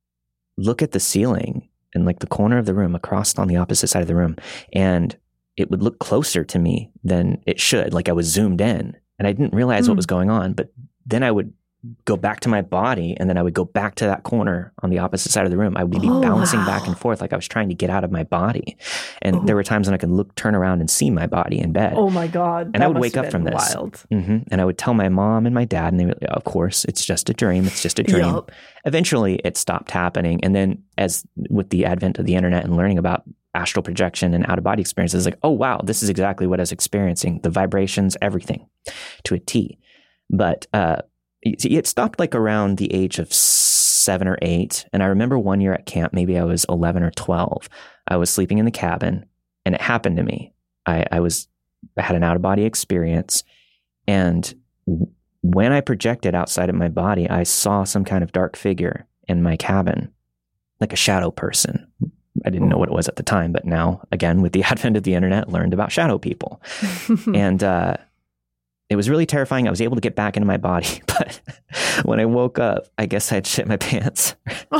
look at the ceiling in like the corner of the room across on the opposite side of the room. And it would look closer to me than it should. Like I was zoomed in and I didn't realize what Hmm. was going on. But then I would go back to my body and then I would go back to that corner on the opposite side of the room. I would be Oh, bouncing wow. back and forth like I was trying to get out of my body. And Oh. there were times when I could look, turn around and see my body in bed. Oh my God. And that I would must wake have up from been this. Wild. hmm And I would tell my mom and my dad, and they would, of course, it's just a dream. It's just a dream. Yup. Eventually, it stopped happening. And then, as with the advent of the internet and learning about astral projection and out of body experiences, like, oh, wow, this is exactly what I was experiencing the vibrations, everything to a T. But uh, it it stopped like around the age of seven or eight. And I remember one year at camp, maybe I was eleven or twelve. I was sleeping in the cabin and it happened to me. I, I was, I had an out of body experience. And w- when I projected outside of my body, I saw some kind of dark figure in my cabin, like a shadow person. I didn't know what it was at the time, but now, again, with the advent of the internet, learned about shadow people. And uh, it was really terrifying. I was able to get back into my body, but when I woke up, I guess I'd shit my pants.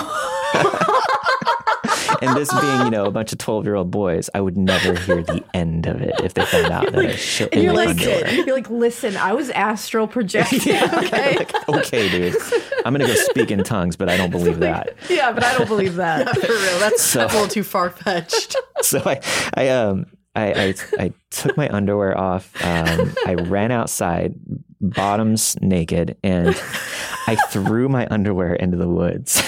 And this being, you know, a bunch of twelve-year-old boys, I would never hear the end of it if they found out that I shit And in you're my like, underwear. you're like, listen, I was astral projecting. Okay. Like, okay, dude, I'm going to go speak in tongues, but I don't believe that. Yeah, but I don't believe that. For real, that's, So- that's a little too far fetched. So I, I, um, I, I, I took my underwear off. Um, I ran outside, bottoms naked, and I threw my underwear into the woods.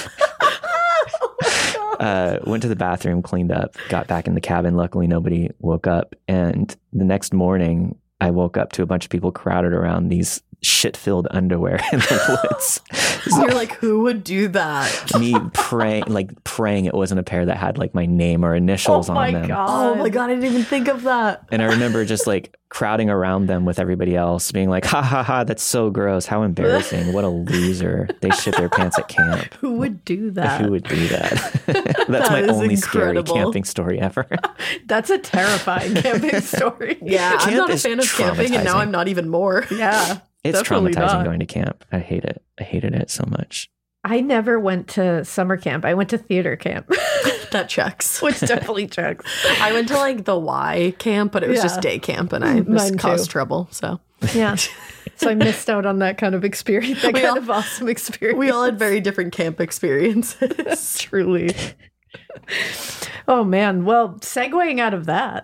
Uh, went to the bathroom, cleaned up, got back in the cabin. Luckily, nobody woke up. And the next morning, I woke up to a bunch of people crowded around these shit-filled underwear in the woods. You're like, who would do that? Me praying, like praying it wasn't a pair that had like my name or initials Oh my on them. God. Oh my God, I didn't even think of that. And I remember just like crowding around them with everybody else, being like, ha ha ha, that's so gross. How embarrassing. What a loser. They shit their pants at camp. Who would do that? Who would do that? That's That my is only incredible. scary camping story ever. That's a terrifying camping story. Yeah, I'm Camp not a is fan of camping, and now traumatizing. I'm not even more. Yeah. It's Definitely traumatizing not. going to camp. I hate it. I hated it so much. I never went to summer camp. I went to theater camp, That checks. which definitely checks. I went to like the Y camp, but it was Yeah. just day camp, and I Mine just too. caused trouble. So Yeah. So I missed out on that kind of experience, that We kind all- of awesome experience. we all had very different camp experiences. Truly. Oh man. Well, segueing out of that.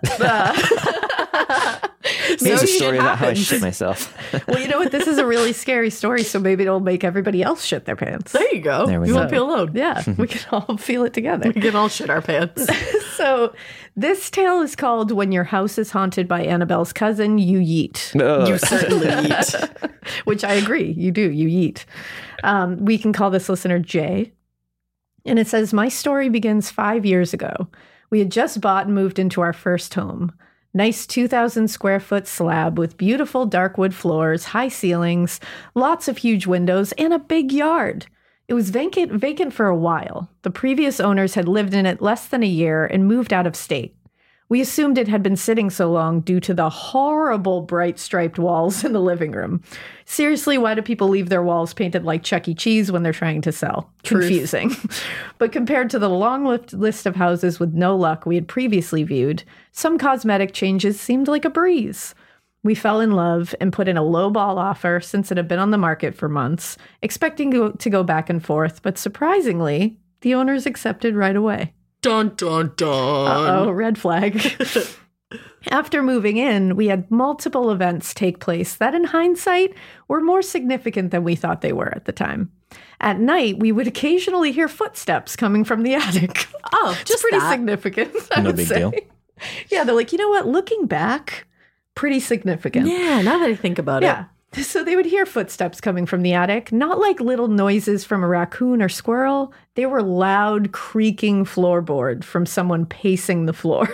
Uh, Here's So a shit story about how I happens. shit myself. well, you know what? This is a really scary story, so maybe it'll make everybody else shit their pants. There you go. There we you go. won't feel alone. Yeah, we can all feel it together. We can all shit our pants. So, this tale is called When Your House is Haunted by Annabelle's Cousin, You Yeet. Ugh. You certainly eat. Which I agree, you do, you yeet. Um, we can call this listener Jay. And it says, my story begins five years ago. We had just bought and moved into our first home. Nice two thousand square foot slab with beautiful dark wood floors, high ceilings, lots of huge windows, and a big yard. It was vacant, vacant for a while. The previous owners had lived in it less than a year and moved out of state. We assumed it had been sitting so long due to the horrible bright striped walls in the living room. Seriously, why do people leave their walls painted like Chuck E. Cheese when they're trying to sell? Truth. Confusing. But compared to the long li- list of houses with no luck we had previously viewed, some cosmetic changes seemed like a breeze. We fell in love and put in a lowball offer since it had been on the market for months, expecting to to go back and forth, but surprisingly, the owners accepted right away. Dun dun dun. Uh-oh, red flag. After moving in, we had multiple events take place that, in hindsight, were more significant than we thought they were at the time. At night, we would occasionally hear footsteps coming from the attic. Oh, It's just pretty that. significant, I No would big say. deal. Yeah, they're like, you know what? Looking back, pretty significant. Yeah, now that I think about Yeah. So they would hear footsteps coming from the attic, not like little noises from a raccoon or squirrel. They were loud, creaking floorboard from someone pacing the floor.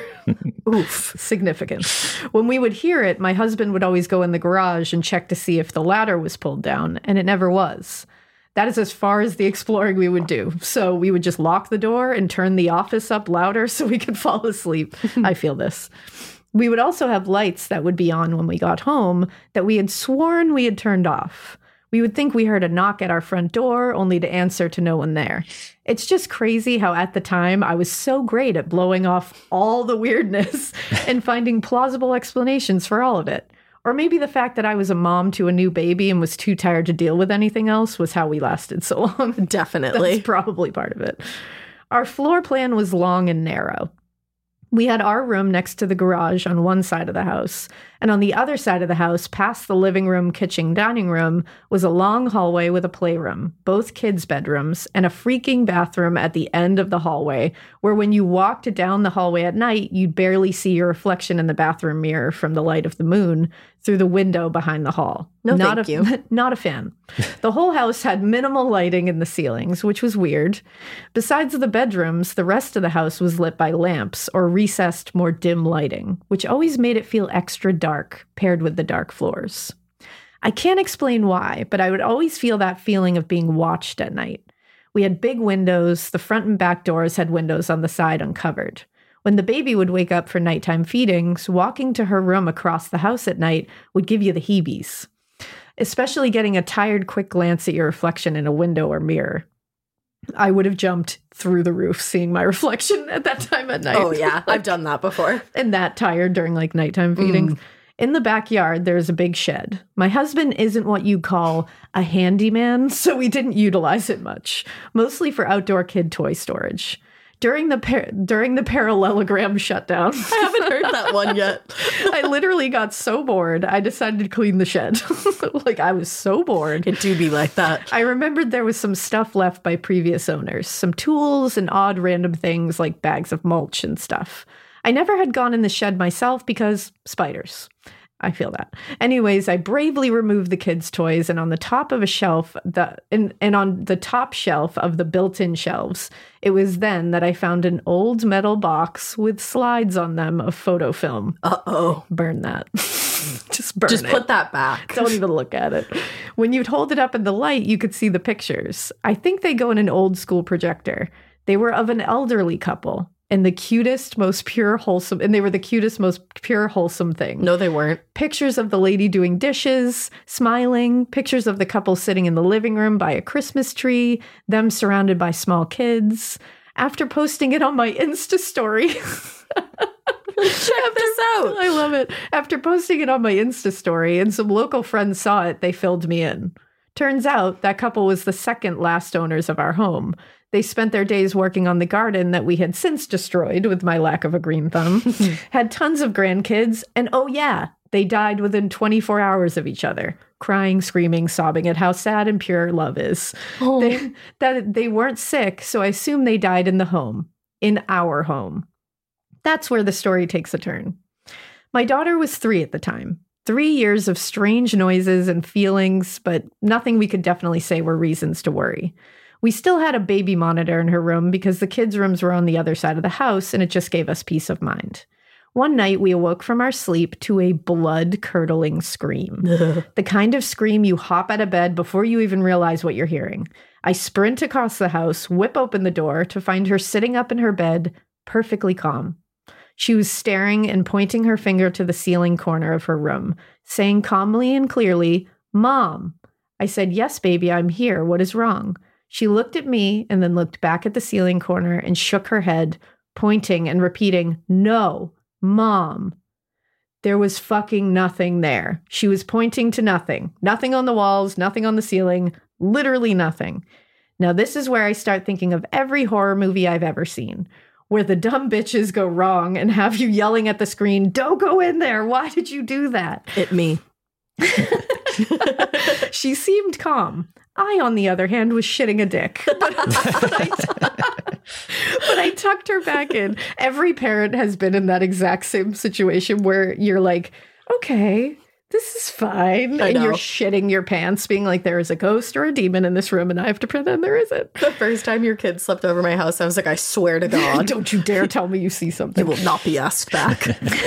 Oof, significant. When we would hear it, my husband would always go in the garage and check to see if the ladder was pulled down, and it never was. That is as far as the exploring we would do. So we would just lock the door and turn the office up louder so we could fall asleep. I feel this. We would also have lights that would be on when we got home that we had sworn we had turned off. We would think we heard a knock at our front door, only to answer to no one there. It's just crazy how at the time I was so great at blowing off all the weirdness and finding plausible explanations for all of it. Or maybe the fact that I was a mom to a new baby and was too tired to deal with anything else was how we lasted so long. Definitely. That's probably part of it. Our floor plan was long and narrow. We had our room next to the garage on one side of the house, and on the other side of the house, past the living room, kitchen, dining room, was a long hallway with a playroom, both kids' bedrooms, and a freaking bathroom at the end of the hallway, where when you walked down the hallway at night, you'd barely see your reflection in the bathroom mirror from the light of the moon through the window behind the hall. No, not thank a, you. Not a fan. The whole house had minimal lighting in the ceilings, which was weird. Besides the bedrooms, the rest of the house was lit by lamps or recessed, more dim lighting, which always made it feel extra dark, paired with the dark floors. I can't explain why, but I would always feel that feeling of being watched at night. We had big windows. The front and back doors had windows on the side uncovered. When the baby would wake up for nighttime feedings, walking to her room across the house at night would give you the heebies, especially getting a tired, quick glance at your reflection in a window or mirror. I would have jumped through the roof seeing my reflection at that time at night. Oh, yeah. I've done that before. And that tired during like nighttime feedings. In the backyard, there's a big shed. My husband isn't what you call a handyman, so we didn't utilize it much, mostly for outdoor kid toy storage. During the par- during the parallelogram shutdown, I haven't heard that one yet. I literally got so bored, I decided to clean the shed. Like, I was so bored. It do be like that. I remembered there was some stuff left by previous owners, some tools and odd random things like bags of mulch and stuff. I never had gone in the shed myself because spiders. I feel that. Anyways, I bravely removed the kids' toys, and on the top of a shelf, the and, and on the top shelf of the built-in shelves, it was then that I found an old metal box with slides on them of photo film. Uh-oh. Burn that. Just burn Just it. put that back. Don't even look at it. When you'd hold it up in the light, you could see the pictures. I think they go in an old school projector. They were of an elderly couple. And the cutest, most pure, wholesome, and they were the cutest, most pure, wholesome thing. No, they weren't. Pictures of the lady doing dishes, smiling, pictures of the couple sitting in the living room by a Christmas tree, them surrounded by small kids. After posting it on my Insta story. Check this out. I love it. After posting it on my Insta story and some local friends saw it, they filled me in. Turns out that couple was the second last owners of our home. They spent their days working on the garden that we had since destroyed with my lack of a green thumb, had tons of grandkids, and oh yeah, they died within twenty-four hours of each other, crying, screaming, sobbing at how sad and pure love is. Oh. They, that they weren't sick, so I assume they died in the home, in our home. That's where the story takes a turn. My daughter was three at the time. Three years of strange noises and feelings, but nothing we could definitely say were reasons to worry. We still had a baby monitor in her room because the kids' rooms were on the other side of the house, and it just gave us peace of mind. One night, we awoke from our sleep to a blood-curdling scream. The kind of scream you hop out of bed before you even realize what you're hearing. I sprint across the house, whip open the door to find her sitting up in her bed, perfectly calm. She was staring and pointing her finger to the ceiling corner of her room, saying calmly and clearly, "Mom." I said, "Yes, baby, I'm here. What is wrong?" She looked at me and then looked back at the ceiling corner and shook her head, pointing and repeating, "No, Mom." There was fucking nothing there. She was pointing to nothing. Nothing on the walls, nothing on the ceiling, literally nothing. Now, this is where I start thinking of every horror movie I've ever seen, where the dumb bitches go wrong and have you yelling at the screen, "Don't go in there. Why did you do that?" It me. She seemed calm. I, on the other hand, was shitting a dick. But, but, I, but I tucked her back in. Every parent has been in that exact same situation where you're like, okay, this is fine. I and know. You're shitting your pants, being like, there is a ghost or a demon in this room, and I have to pretend there isn't. The first time your kid slept over my house, I was like, I swear to God. Don't you dare tell me you see something. You will not be asked back.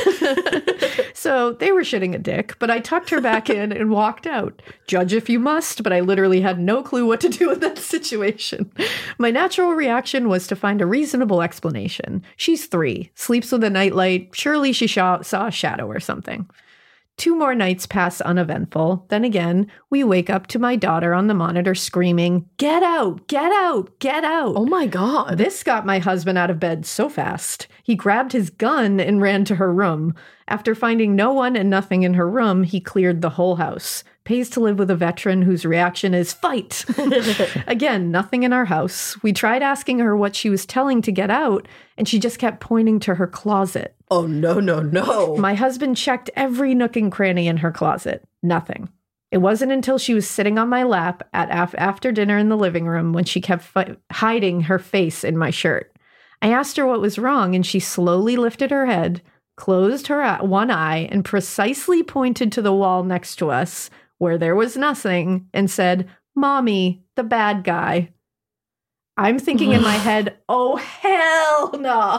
So they were shitting a dick, but I tucked her back in and walked out. Judge if you must, but I literally had no clue what to do in that situation. My natural reaction was to find a reasonable explanation. She's three, sleeps with a nightlight. Surely she saw a shadow or something. Two more nights pass uneventful. Then again, we wake up to my daughter on the monitor screaming, "Get out, get out, get out." Oh my God. This got my husband out of bed so fast. He grabbed his gun and ran to her room. After finding no one and nothing in her room, he cleared the whole house. Pays to live with a veteran whose reaction is fight. Again, nothing in our house. We tried asking her what she was telling to get out, and she just kept pointing to her closet. Oh, no, no, no. My husband checked every nook and cranny in her closet. Nothing. It wasn't until she was sitting on my lap at af- after dinner in the living room when she kept fi- hiding her face in my shirt. I asked her what was wrong, and she slowly lifted her head, closed her eye- one eye, and precisely pointed to the wall next to us, where there was nothing, and said, "Mommy, the bad guy." I'm thinking in my head, oh, hell no.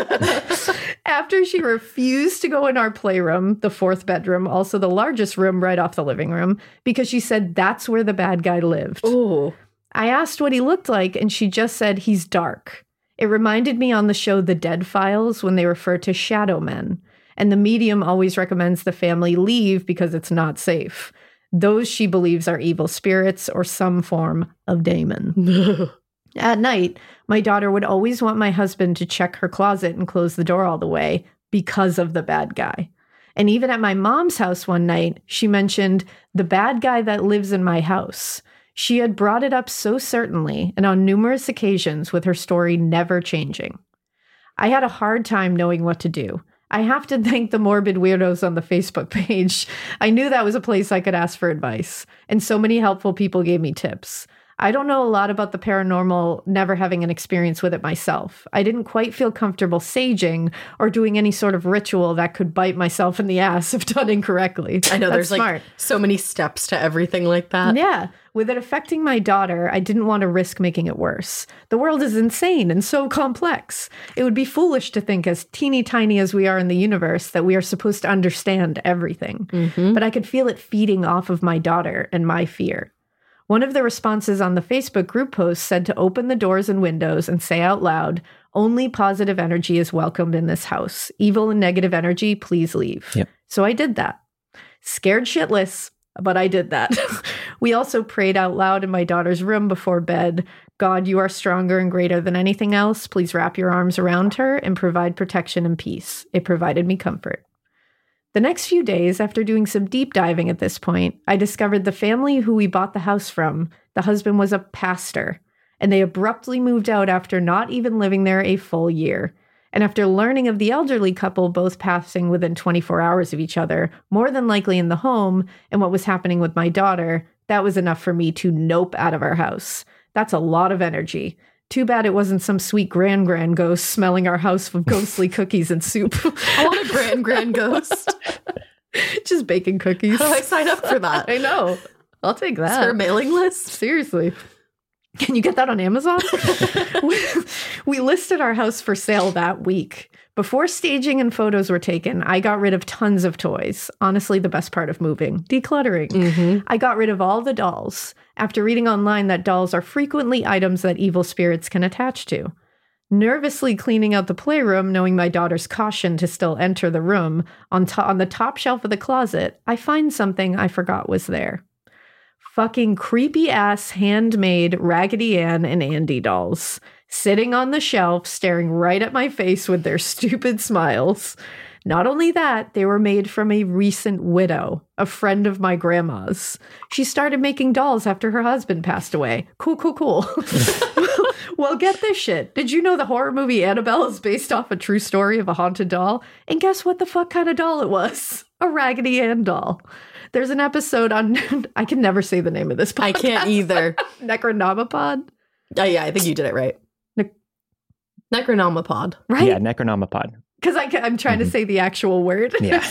After she refused to go in our playroom, the fourth bedroom, also the largest room right off the living room, because she said that's where the bad guy lived. Oh. I asked what he looked like, and she just said he's dark. It reminded me on the show The Dead Files when they refer to shadow men, and the medium always recommends the family leave because it's not safe. Those she believes are evil spirits or some form of daemon. At night, my daughter would always want my husband to check her closet and close the door all the way because of the bad guy. And even at my mom's house one night, she mentioned the bad guy that lives in my house. She had brought it up so certainly and on numerous occasions with her story never changing. I had a hard time knowing what to do. I have to thank the Morbid Weirdos on the Facebook page. I knew that was a place I could ask for advice, and so many helpful people gave me tips. I don't know a lot about the paranormal, never having an experience with it myself. I didn't quite feel comfortable saging or doing any sort of ritual that could bite myself in the ass if done incorrectly. I know That's there's smart. like so many steps to everything like that. Yeah. With it affecting my daughter, I didn't want to risk making it worse. The world is insane and so complex. It would be foolish to think, as teeny tiny as we are in the universe, that we are supposed to understand everything. Mm-hmm. But I could feel it feeding off of my daughter and my fear. One of the responses on the Facebook group post said to open the doors and windows and say out loud, "Only positive energy is welcomed in this house. Evil and negative energy, please leave." Yep. So I did that. Scared shitless, but I did that. We also prayed out loud in my daughter's room before bed. God, you are stronger and greater than anything else. Please wrap your arms around her and provide protection and peace. It provided me comfort. The next few days, after doing some deep diving at this point, I discovered the family who we bought the house from, the husband was a pastor, and they abruptly moved out after not even living there a full year. And after learning of the elderly couple both passing within twenty-four hours of each other, more than likely in the home, and what was happening with my daughter, that was enough for me to nope out of our house. That's a lot of energy. Too bad it wasn't some sweet grand grand ghost smelling our house of ghostly cookies and soup. I want a grand grand ghost. Just baking cookies. How do I sign up for that? I know. I'll take Is there a that. mailing list? Seriously. Can you get that on Amazon? we, we listed our house for sale that week. Before staging and photos were taken, I got rid of tons of toys. Honestly, the best part of moving. Decluttering. Mm-hmm. I got rid of all the dolls. After reading online that dolls are frequently items that evil spirits can attach to. Nervously cleaning out the playroom, knowing my daughter's caution to still enter the room, on, to- on the top shelf of the closet, I find something I forgot was there. Fucking creepy ass handmade Raggedy Ann and Andy dolls, sitting on the shelf, staring right at my face with their stupid smiles. Not only that, they were made from a recent widow, a friend of my grandma's. She started making dolls after her husband passed away. Cool, cool, cool. Well, get this shit. Did you know the horror movie Annabelle is based off a true story of a haunted doll? And guess what the fuck kind of doll it was? A Raggedy Ann doll. There's an episode on, I can never say the name of this podcast. I can't either. Necronomipod? Oh, yeah, I think you did it right. Ne- Necronomipod. Right? Yeah, Necronomipod. Because I'm trying to say the actual word. Yeah.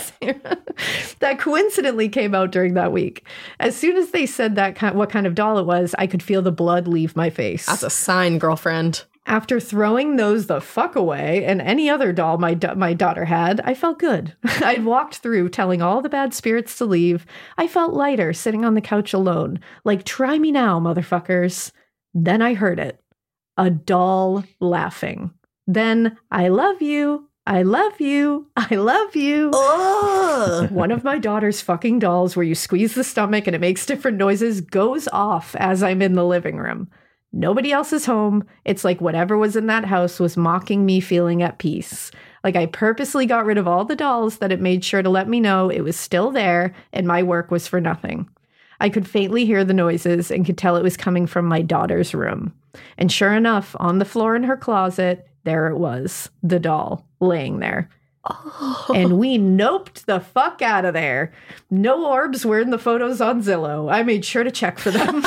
That coincidentally came out during that week. As soon as they said that kind, what kind of doll it was, I could feel the blood leave my face. That's a sign, girlfriend. After throwing those the fuck away and any other doll my da- my daughter had, I felt good. I'd walked through telling all the bad spirits to leave. I felt lighter sitting on the couch alone. Like, try me now, motherfuckers. Then I heard it. A doll laughing. Then, I love you. I love you. I love you. Ugh. One of my daughter's fucking dolls where you squeeze the stomach and it makes different noises goes off as I'm in the living room. Nobody else is home. It's like whatever was in that house was mocking me feeling at peace. Like I purposely got rid of all the dolls that it made sure to let me know it was still there and my work was for nothing. I could faintly hear the noises and could tell it was coming from my daughter's room. And sure enough, on the floor in her closet, there it was, the doll, laying there. Oh. And we noped the fuck out of there. No orbs were in the photos on Zillow. I made sure to check for them.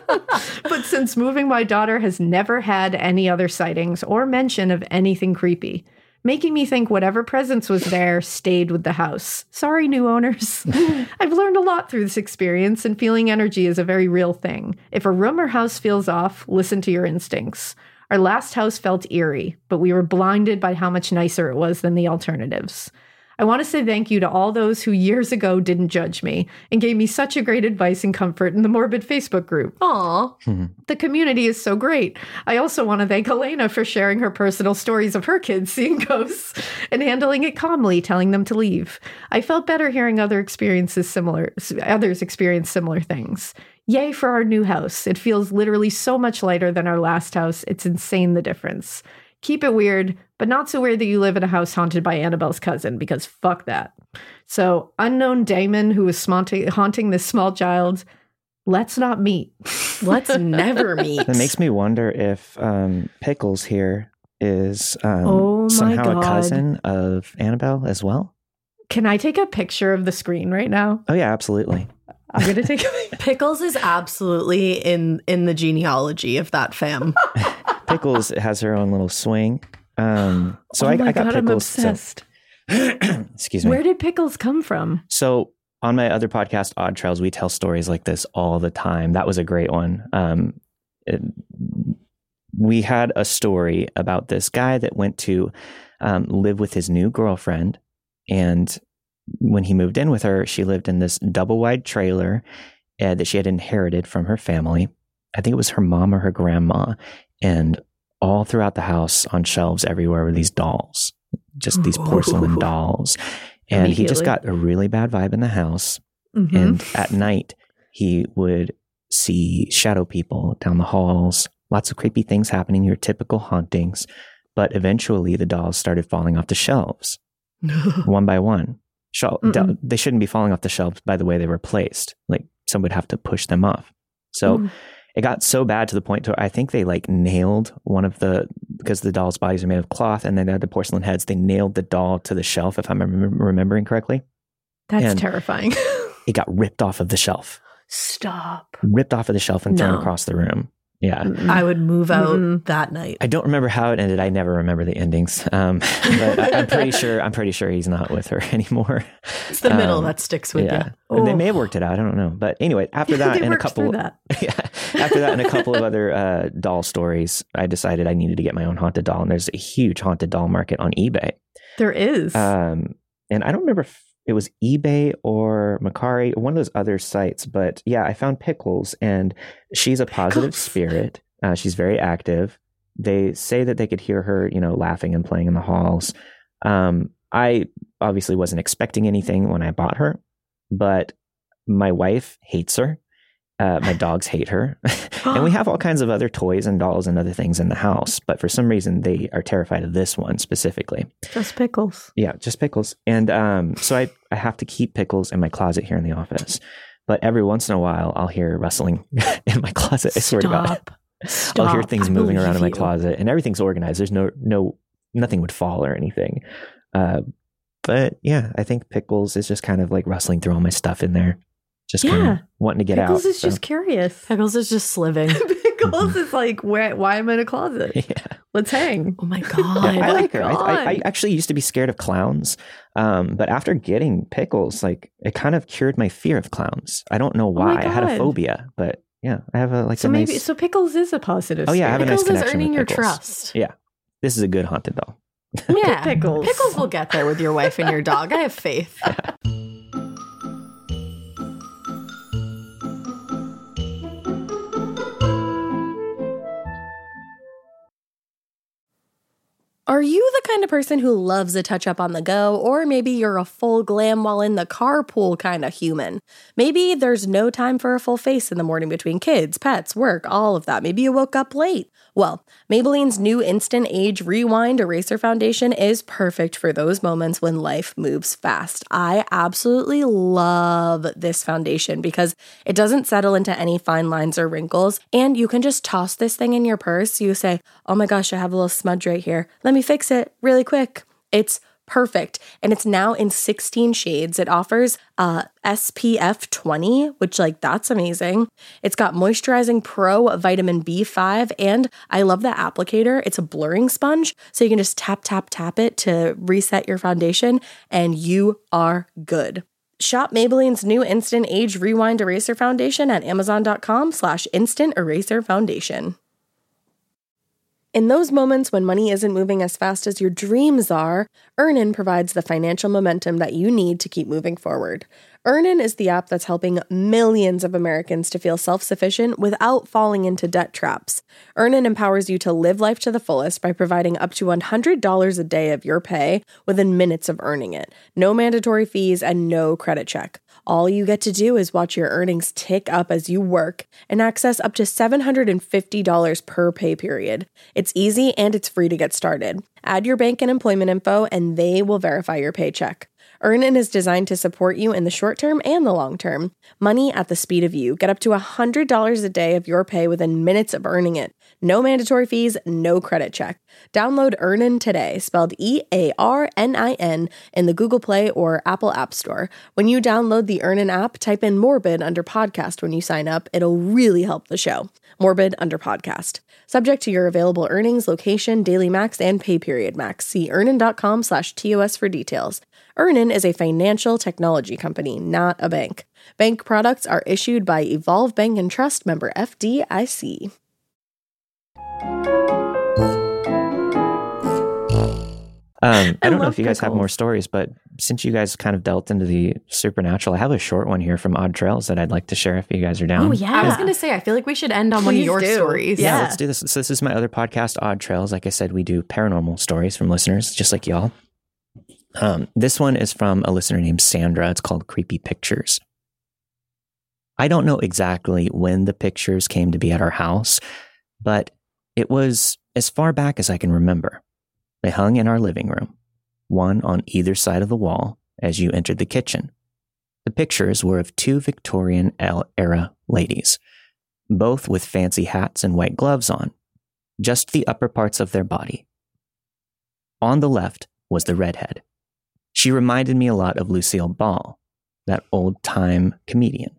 But since moving, my daughter has never had any other sightings or mention of anything creepy, making me think whatever presence was there stayed with the house. Sorry, new owners. I've learned a lot through this experience, and feeling energy is a very real thing. If a room or house feels off, listen to your instincts. Our last house felt eerie, but we were blinded by how much nicer it was than the alternatives. I want to say thank you to all those who years ago didn't judge me and gave me such a great advice and comfort in the Morbid Facebook group. Aw. The community is so great. I also want to thank Elena for sharing her personal stories of her kids seeing ghosts and handling it calmly, telling them to leave. I felt better hearing other experiences similar, others experience similar things. Yay for our new house. It feels literally so much lighter than our last house. It's insane the difference. Keep it weird, but not so weird that you live in a house haunted by Annabelle's cousin, because fuck that. So, unknown Damon, who is smonti- haunting this small child, let's not meet. Let's never meet. It makes me wonder if um, Pickles here is um, Oh my somehow God. a cousin of Annabelle as well. Can I take a picture of the screen right now? Oh, yeah, absolutely. I'm going to take a Pickles is absolutely in in the genealogy of that fam. Pickles has her own little swing. Um, so oh I, my I got God, I'm Pickles. so- obsessed. excuse me. Where did Pickles come from? So on my other podcast, Odd Trails, we tell stories like this all the time. That was a great one. Um, it, we had a story about this guy that went to um, live with his new girlfriend. And when he moved in with her, she lived in this double wide trailer uh, that she had inherited from her family. I think it was her mom or her grandma. And all throughout the house on shelves everywhere were these dolls, just these porcelain Ooh. dolls. And he just Immediately. got a really bad vibe in the house. Mhm. And at night, he would see shadow people down the halls, lots of creepy things happening, your typical hauntings. But eventually, the dolls started falling off the shelves one by one. Shel- Mm-mm. They shouldn't be falling off the shelves by the way they were placed. Like, someone would have to push them off. So Mm. it got so bad to the point to I think they like nailed one of the, because the dolls' bodies are made of cloth and then they had the porcelain heads, they nailed the doll to the shelf, if I'm rem- remembering correctly. That's and- terrifying. It got ripped off of the shelf. Stop. ripped off of the shelf and thrown No. across the room. Yeah. I would move out Mm-mm. that night. I don't remember how it ended. I never remember the endings. Um, but I, I'm pretty sure, I'm pretty sure he's not with her anymore. It's the middle Um, that sticks with yeah. you. They may have worked it out. I don't know. But anyway, after that They and a worked couple, through that. yeah, after that and a couple of other uh, doll stories, I decided I needed to get my own haunted doll. And there's a huge haunted doll market on eBay. There is. Um, and I don't remember if it was eBay or Macari, one of those other sites. But yeah, I found Pickles, and she's a positive Pickles. spirit. Uh, she's very active. They say that they could hear her, you know, laughing and playing in the halls. Um, I obviously wasn't expecting anything when I bought her, but my wife hates her. Uh, my dogs hate her. And we have all kinds of other toys and dolls and other things in the house. But for some reason, they are terrified of this one specifically. Just Pickles. Yeah, just Pickles. And um, so I, I have to keep Pickles in my closet here in the office. But every once in a while, I'll hear rustling in my closet. I swear to God. Stop. Stop. I'll hear things I moving around in my believe you. closet, and everything's organized. There's no, no, nothing would fall or anything. Uh, but yeah, I think Pickles is just kind of like rustling through all my stuff in there. Just kind Yeah. of wanting to get Pickles out. is so. just curious. Pickles is just sliving. Pickles is like, where, why am I in a closet? Yeah. Let's hang. Oh my Yeah, god. I like her. I, I, I God. actually used to be scared of clowns, um, but after getting Pickles, like it kind of cured my fear of clowns. I don't know my why. I had a God. phobia, but yeah, I have a like So a maybe nice. so Pickles is a positive. Oh, yeah, I have a spirit. nice Pickles is connection earning with your Pickles. trust. Yeah, this is a good haunted doll. Yeah. Pickles. Pickles will get there with your wife and your dog. I have faith. Are you the kind of person who loves a touch up on the go, or maybe you're a full glam while in the carpool kind of human? Maybe there's no time for a full face in the morning between kids, pets, work, all of that. Maybe you woke up late. Well, Maybelline's new Instant Age Rewind Eraser Foundation is perfect for those moments when life moves fast. I absolutely love this foundation because it doesn't settle into any fine lines or wrinkles, and you can just toss this thing in your purse. You say, oh my gosh, I have a little smudge right here. Let me fix it really quick. It's perfect. And it's now in sixteen shades. It offers uh, S P F twenty, which like that's amazing. It's got moisturizing pro vitamin B five, and I love the applicator. It's a blurring sponge, so you can just tap, tap, tap it to reset your foundation, and you are good. Shop Maybelline's new Instant Age Rewind Eraser Foundation at amazon.com slash instant eraser foundation. In those moments when money isn't moving as fast as your dreams are, Earnin provides the financial momentum that you need to keep moving forward. Earnin is the app that's helping millions of Americans to feel self-sufficient without falling into debt traps. Earnin empowers you to live life to the fullest by providing up to one hundred dollars a day of your pay within minutes of earning it. No mandatory fees and no credit check. All you get to do is watch your earnings tick up as you work and access up to seven hundred fifty dollars per pay period. It's easy and it's free to get started. Add your bank and employment info and they will verify your paycheck. Earnin is designed to support you in the short term and the long term. Money at the speed of you. Get up to one hundred dollars a day of your pay within minutes of earning it. No mandatory fees, no credit check. Download Earnin today, spelled E A R N I N, in the Google Play or Apple App Store. When you download the Earnin app, type in Morbid under podcast when you sign up. It'll really help the show. Morbid under podcast. Subject to your available earnings, location, daily max, and pay period max. See earnin.com slash TOS for details. Earnin is a financial technology company, not a bank. Bank products are issued by Evolve Bank and Trust, member F D I C. Um, I I don't know love if you guys have pickles. more stories, but since you guys kind of dealt into the supernatural, I have a short one here from Odd Trails that I'd like to share if you guys are down. Oh, yeah. I was going to say, I feel like we should end on one of Please your do. stories. Yeah, Yeah. let's do this. So this is my other podcast, Odd Trails. Like I said, we do paranormal stories from listeners, just like y'all. Um, this one is from a listener named Sandra. It's called Creepy Pictures. I don't know exactly when the pictures came to be at our house, but it was as far back as I can remember. They hung in our living room, one on either side of the wall as you entered the kitchen. The pictures were of two Victorian era ladies, both with fancy hats and white gloves on, just the upper parts of their body. On the left was the redhead. She reminded me a lot of Lucille Ball, that old-time comedian.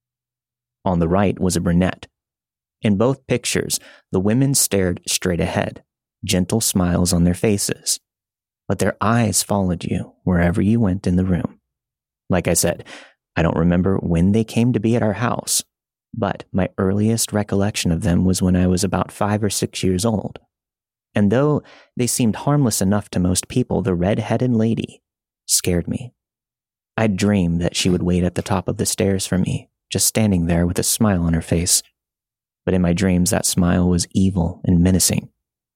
On the right was a brunette. In both pictures, the women stared straight ahead, gentle smiles on their faces, but their eyes followed you wherever you went in the room. Like I said, I don't remember when they came to be at our house, but my earliest recollection of them was when I was about five or six years old. And though they seemed harmless enough to most people, the red-headed lady scared me. I'd dream that she would wait at the top of the stairs for me, just standing there with a smile on her face. But in my dreams, that smile was evil and menacing.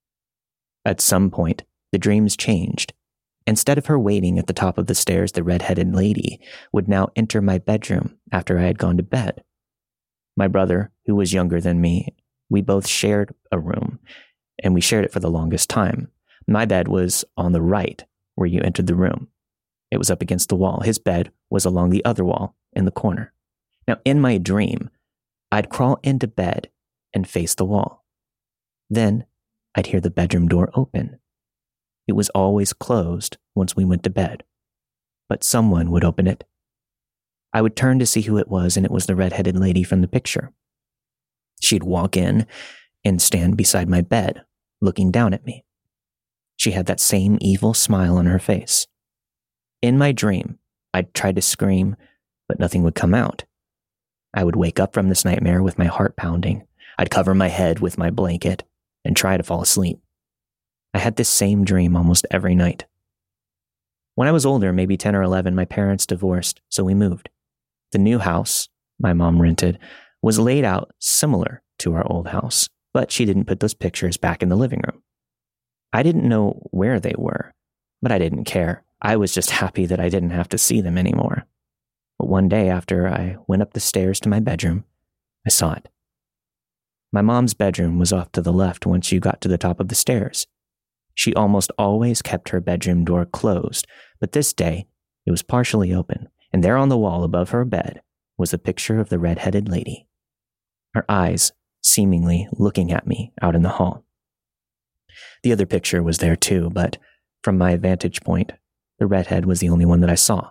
At some point, the dreams changed. Instead of her waiting at the top of the stairs, the red-headed lady would now enter my bedroom after I had gone to bed. My brother, who was younger than me, we both shared a room, and we shared it for the longest time. My bed was on the right, where you entered the room. It was up against the wall. His bed was along the other wall, in the corner. Now, in my dream, I'd crawl into bed and face the wall. Then, I'd hear the bedroom door open. It was always closed once we went to bed, but someone would open it. I would turn to see who it was, and it was the red-headed lady from the picture. She'd walk in and stand beside my bed, looking down at me. She had that same evil smile on her face. In my dream, I'd try to scream, but nothing would come out. I would wake up from this nightmare with my heart pounding. I'd cover my head with my blanket and try to fall asleep. I had this same dream almost every night. When I was older, maybe ten or eleven, my parents divorced, so we moved. The new house my mom rented was laid out similar to our old house, but she didn't put those pictures back in the living room. I didn't know where they were, but I didn't care. I was just happy that I didn't have to see them anymore. But one day after I went up the stairs to my bedroom, I saw it. My mom's bedroom was off to the left once you got to the top of the stairs. She almost always kept her bedroom door closed, but this day it was partially open, and there on the wall above her bed was a picture of the red-headed lady, her eyes seemingly looking at me out in the hall. The other picture was there too, but from my vantage point, the redhead was the only one that I saw.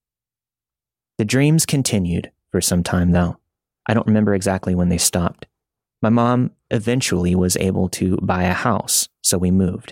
The dreams continued for some time, though. I don't remember exactly when they stopped. My mom eventually was able to buy a house, so we moved.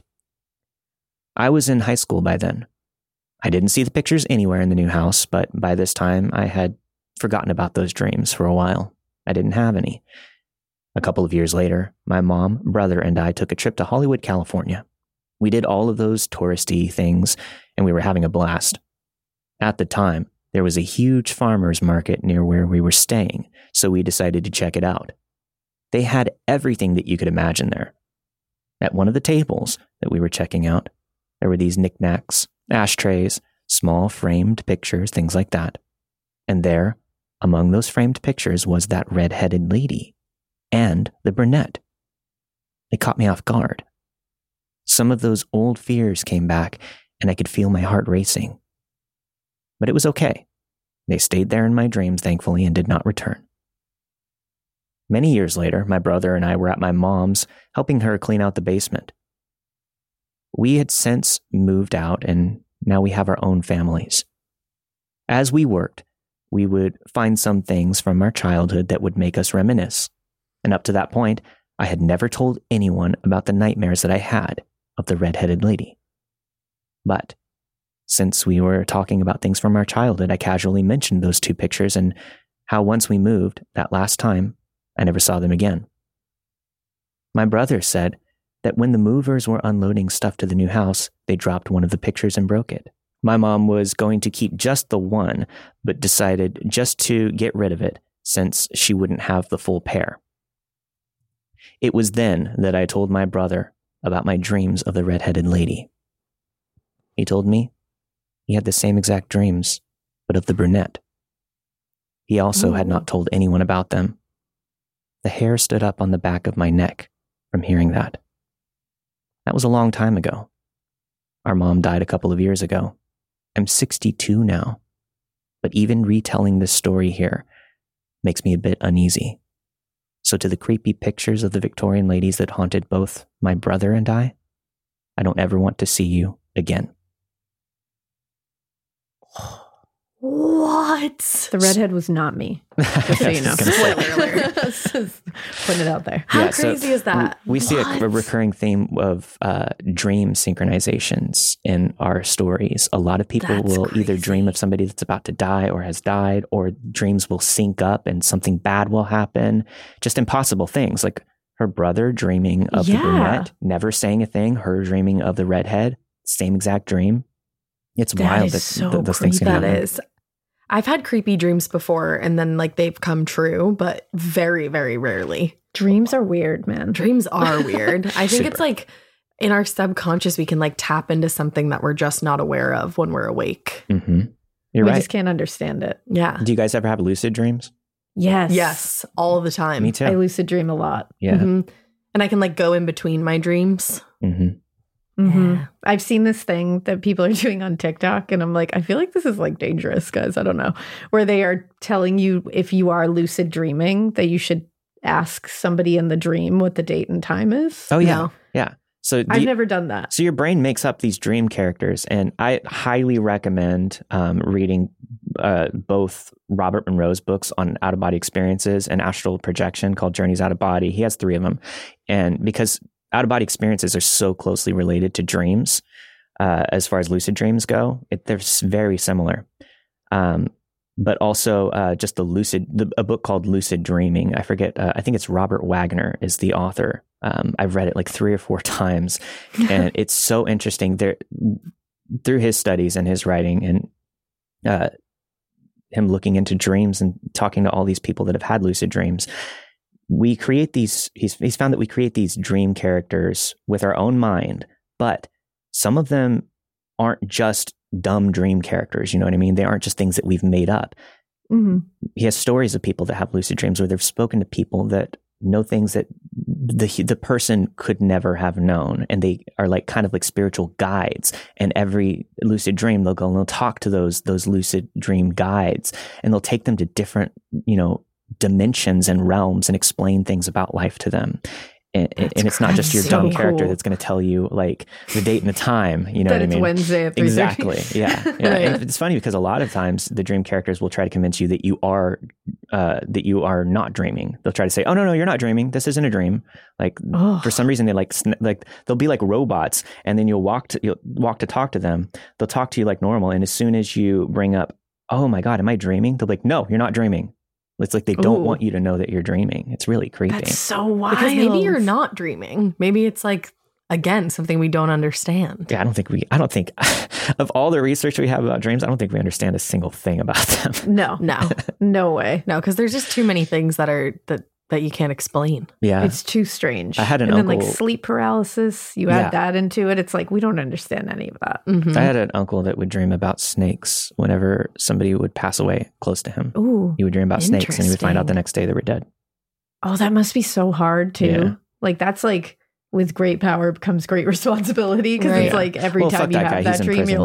I was in high school by then. I didn't see the pictures anywhere in the new house, but by this time I had forgotten about those dreams for a while. I didn't have any. A couple of years later, my mom, brother, and I took a trip to Hollywood, California. We did all of those touristy things, and we were having a blast. At the time, there was a huge farmer's market near where we were staying, so we decided to check it out. They had everything that you could imagine there. At one of the tables that we were checking out, there were these knickknacks, ashtrays, small framed pictures, things like that. And there, among those framed pictures, was that red-headed lady and the brunette. It caught me off guard. Some of those old fears came back, and I could feel my heart racing. But it was okay. They stayed there in my dreams, thankfully, and did not return. Many years later, my brother and I were at my mom's, helping her clean out the basement. We had since moved out, and now we have our own families. As we worked, we would find some things from our childhood that would make us reminisce. And up to that point, I had never told anyone about the nightmares that I had of the red-headed lady. But since we were talking about things from our childhood, I casually mentioned those two pictures and how once we moved, that last time, I never saw them again. My brother said that when the movers were unloading stuff to the new house, they dropped one of the pictures and broke it. My mom was going to keep just the one, but decided just to get rid of it since she wouldn't have the full pair. It was then that I told my brother about my dreams of the red-headed lady. He told me he had the same exact dreams, but of the brunette. He also Ooh. had not told anyone about them. The hair stood up on the back of my neck from hearing that. That was a long time ago. Our mom died a couple of years ago. I'm sixty-two now, but even retelling this story here makes me a bit uneasy. So to the creepy pictures of the Victorian ladies that haunted both my brother and I, I don't ever want to see you again. What? The redhead was not me. Just so you know. Spoiler alert. Just putting it out there. How Yeah, crazy so is that? We, we see a, What? a recurring theme of uh, dream synchronizations in our stories. A lot of people That's will either crazy. dream of somebody that's about to die or has died, or dreams will sync up and something bad will happen. Just impossible things, like her brother dreaming of Yeah. the brunette, never saying a thing, her dreaming of the redhead, same exact dream. It's That wild is that so th- those things can creepy. That happen. is. I've had creepy dreams before and then like they've come true, but very, very rarely. Dreams are weird, man. Dreams are weird. I think Super. it's like in our subconscious, we can like tap into something that we're just not aware of when we're awake. Mm-hmm. You're we right. just can't understand it. Yeah. Do you guys ever have lucid dreams? Yes. Yes. All the time. Me too. I lucid dream a lot. Yeah. Mhm. And I can like go in between my dreams. Mm-hmm. Mm-hmm. Yeah. I've seen this thing that people are doing on TikTok, and I'm like, I feel like this is like dangerous, guys. I don't know. Where they are telling you if you are lucid dreaming, that you should ask somebody in the dream what the date and time is. Oh, yeah. No. Yeah. So do I've you- never done that. So your brain makes up these dream characters, and I highly recommend um, reading uh, both Robert Monroe's books on out-of-body experiences and astral projection called Journeys Out of Body. He has three of them, and because out-of-body experiences are so closely related to dreams, uh, as far as lucid dreams go, it, they're s- very similar. Um, but also uh, just the lucid, the, a book called Lucid Dreaming. I forget. Uh, I think it's Robert Wagner is the author. Um, I've read it like three or four times, and it's so interesting. There, through his studies and his writing, and uh, him looking into dreams and talking to all these people that have had lucid dreams, we create these. He's he's found that we create these dream characters with our own mind, but some of them aren't just dumb dream characters. You know what I mean? They aren't just things that we've made up. Mm-hmm. He has stories of people that have lucid dreams where they've spoken to people that know things that the the person could never have known, and they are like kind of like spiritual guides. And every lucid dream, they'll go and they'll talk to those those lucid dream guides, and they'll take them to different, you know, dimensions and realms and explain things about life to them. And, and it's not just your so dumb character cool. that's going to tell you like the date and the time. You know that what I it's mean? Wednesday at three thirty. Exactly. Yeah. yeah. Right. And it's funny because a lot of times the dream characters will try to convince you that you are, uh, that you are not dreaming. They'll try to say, "Oh no, no, you're not dreaming. This isn't a dream." Like Oh. for some reason they like, sn- like they'll be like robots, and then you'll walk to, you'll walk to talk to them. They'll talk to you like normal. And as soon as you bring up, "Oh my God, am I dreaming?" They'll be like, "No, you're not dreaming." It's like they don't Ooh. want you to know that you're dreaming. It's really creepy. That's so wild. Because maybe you're not dreaming. Maybe it's like, again, something we don't understand. Yeah, I don't think we, I don't think, of all the research we have about dreams, I don't think we understand a single thing about them. No, No, no way. no, because there's just too many things that are that that you can't explain. Yeah. It's too strange. I had an and then like uncle- sleep paralysis. You Yeah. add that into it. It's like we don't understand any of that. Mhm. I had an uncle that would dream about snakes whenever somebody would pass away close to him. Ooh. He would dream about snakes, and he would find out the Interesting. next day they were dead. Oh, that must be so hard too. Yeah. Like that's like with great power comes great responsibility because Right. it's like every Well, time fuck you that have guy. that He's in dream, prison. you're like,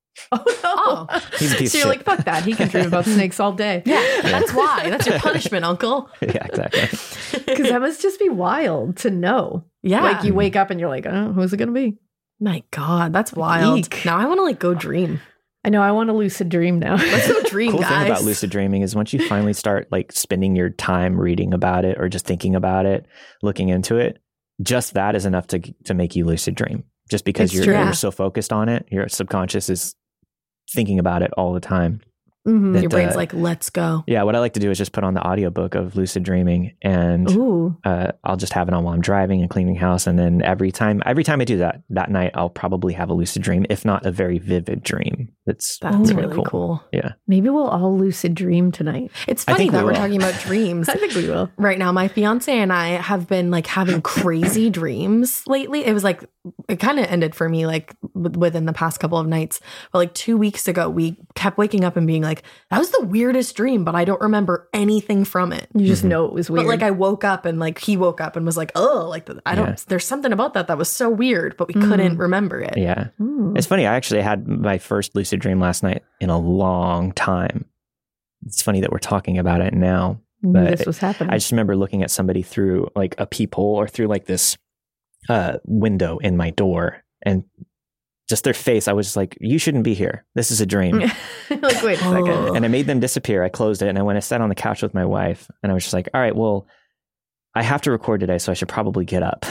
Oh no! Oh. He's a piece So of you're shit. like, fuck that. He can dream about snakes all day. Yeah, that's why. That's your punishment, Uncle. Yeah, exactly. Because that must just be wild to know. Yeah. Like you wake up and you're like, oh, who's it gonna be? My God, that's wild. Eek. Now I want to like go dream. I know. I want a lucid dream now. Let's go dream, Cool guys. thing about lucid dreaming is once you finally start like spending your time reading about it or just thinking about it, looking into it, just that is enough to to make you lucid dream. Just because It's you're, true. you're so focused on it, your subconscious is thinking about it all the time. Mhm. That, Your brain's uh, like, let's go. Yeah, what I like to do is just put on the audiobook of lucid dreaming, and Ooh. uh, I'll just have it on while I'm driving and cleaning house. And then every time, every time I do that, that night, I'll probably have a lucid dream, if not a very vivid dream. That's That's really really cool. Yeah. Maybe we'll all lucid dream tonight. It's I funny think we that we're will. talking about dreams. I think we will. Right now, my fiance and I have been like having crazy dreams lately. It was like, it kind of ended for me like w- within the past couple of nights. But like two weeks ago, we kept waking up and being like, that was the weirdest dream, but I don't remember anything from it. You just Mhm. know it was weird. But like I woke up and like he woke up and was like, oh, like I don't, Yeah. there's something about that that was so weird, but we Mm. couldn't remember it. Yeah. Ooh. It's funny. I actually had my first lucid dream last night in a long time. It's funny that we're talking about it now. Knew but this was happening. I just remember looking at somebody through like a peephole or through like this uh, window in my door, and just their face. I was just like, you shouldn't be here. This is a dream. like, wait a second. Oh. And I made them disappear. I closed it. And I went and sat on the couch with my wife. And I was just like, all right, well, I have to record today, so I should probably get up.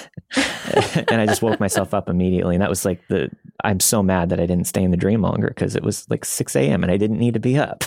And I just woke myself up immediately. And that was like the, I'm so mad that I didn't stay in the dream longer because it was like six a.m. and I didn't need to be up.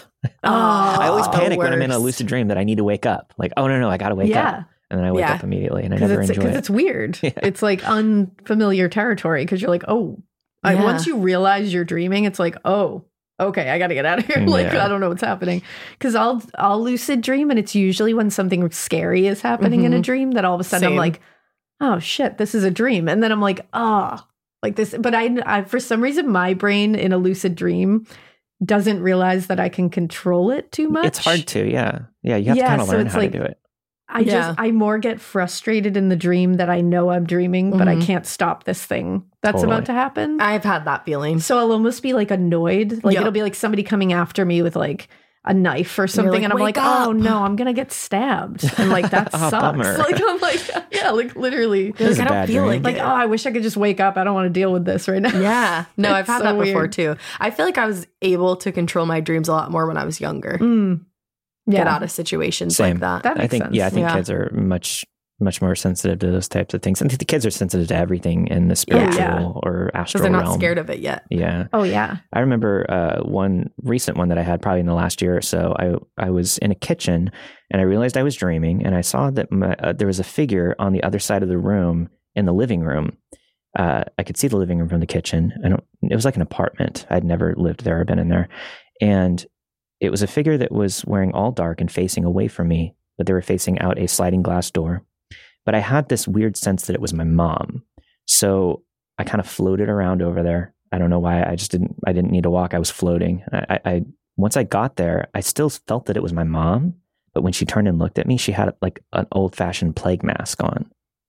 I always the panic when I'm in a worst. lucid dream that I need to wake up. Like, oh, no, no, I got to wake yeah. up. And then I wake Yeah. up immediately and I Because never it's, enjoy 'cause it. it's weird. Yeah. It's like unfamiliar territory because you're like, oh, I, Yeah. once you realize you're dreaming, it's like, oh, okay, I got to get out of here. Like, Yeah. I don't know what's happening. Because I'll, I'll lucid dream and it's usually when something scary is happening in a Mhm. dream that all of a sudden I'm Same. like, oh shit, this is a dream. And then I'm like, ah, like this. But I, I, for some reason, my brain in a lucid dream doesn't realize that I can control it too much. It's hard to, yeah. Yeah, you have Yeah, to kind of so learn it's how like- to do it. I Yeah. just, I more get frustrated in the dream that I know I'm dreaming, but I Mhm. can't stop this thing that's Totally. about to happen. I've had that feeling. So I'll almost be like annoyed. Like Yeah. it'll be like somebody coming after me with like a knife or something. like, and I'm "Wake like, oh up." no, I'm going to get stabbed. And like, that Oh, sucks. bummer. Like, I'm like, yeah, like literally. This is Like, a I don't bad feel dream. like Like, oh, I wish I could just wake up. I don't want to deal with this right now. Yeah. No, I've It's had so that before weird. too. I feel like I was able to control my dreams a lot more when I was younger. Mm. Yeah. Get out of situations Same. like that. That I makes think, sense. yeah, I think Yeah. kids are much, much more sensitive to those types of things. And the kids are sensitive to everything in the spiritual Yeah. or Because astral they're not realm. scared of it yet. Yeah. Oh, yeah. I remember uh, one recent one that I had probably in the last year or so. I I was in a kitchen and I realized I was dreaming, and I saw that my, uh, there was a figure on the other side of the room in the living room. Uh, I could see the living room from the kitchen. I don't. It was like an apartment. I'd never lived there or been in there, and it was a figure that was wearing all dark and facing away from me, but they were facing out a sliding glass door. But I had this weird sense that it was my mom, so I kind of floated around over there. I don't know why. I just didn't, I didn't need to walk. I was floating. I, I, once I got there, I still felt that it was my mom. But when she turned and looked at me, she had like an old fashioned plague mask on.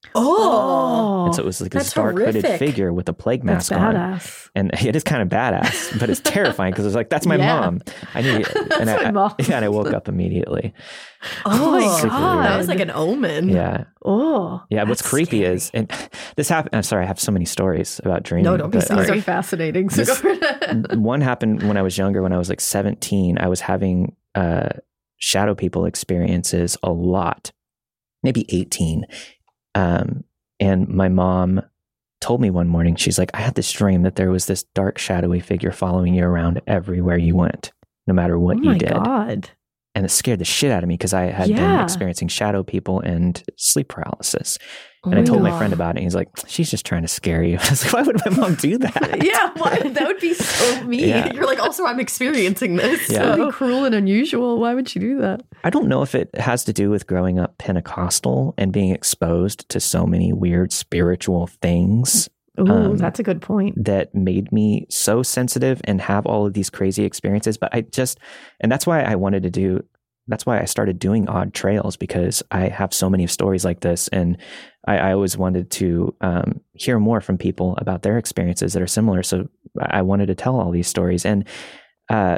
Oh. And so it was like this that's dark hooded horrific. figure with a plague That's mask on. badass. And it is kind of badass, but it's terrifying because it's like, that's my Yeah. mom. I need and That's I, my mom. Yeah, and I woke up immediately. Oh my Super God. weird. That was like an omen. Yeah. Oh. Yeah. What's That's creepy scary. is, and this happened. I'm sorry. I have so many stories about dreaming. No, don't be but, uh, These sorry. are fascinating. So This- go for it. one happened when I was younger, when I was like seventeen. I was having uh, shadow people experiences a lot, maybe eighteen. Um, and my mom told me one morning, she's like, I had this dream that there was this dark, shadowy figure following you around everywhere you went, no matter what oh you my did. God. And it scared the shit out of me because I had been Yeah. experiencing shadow people and sleep paralysis. Oh And I told my God. friend about it. And he's like, she's just trying to scare you. I was like, why would my mom do that? Yeah, why? That would be so mean. Yeah. You're like, also, I'm experiencing this. Yeah. That would be cruel and unusual. Why would she do that? I don't know if it has to do with growing up Pentecostal and being exposed to so many weird spiritual things Ooh, Um, that's a good point. that made me so sensitive and have all of these crazy experiences. But I just, and that's why I wanted to do, that's why I started doing Odd Trails, because I have so many stories like this. And I, I always wanted to um, hear more from people about their experiences that are similar. So I wanted to tell all these stories. And uh,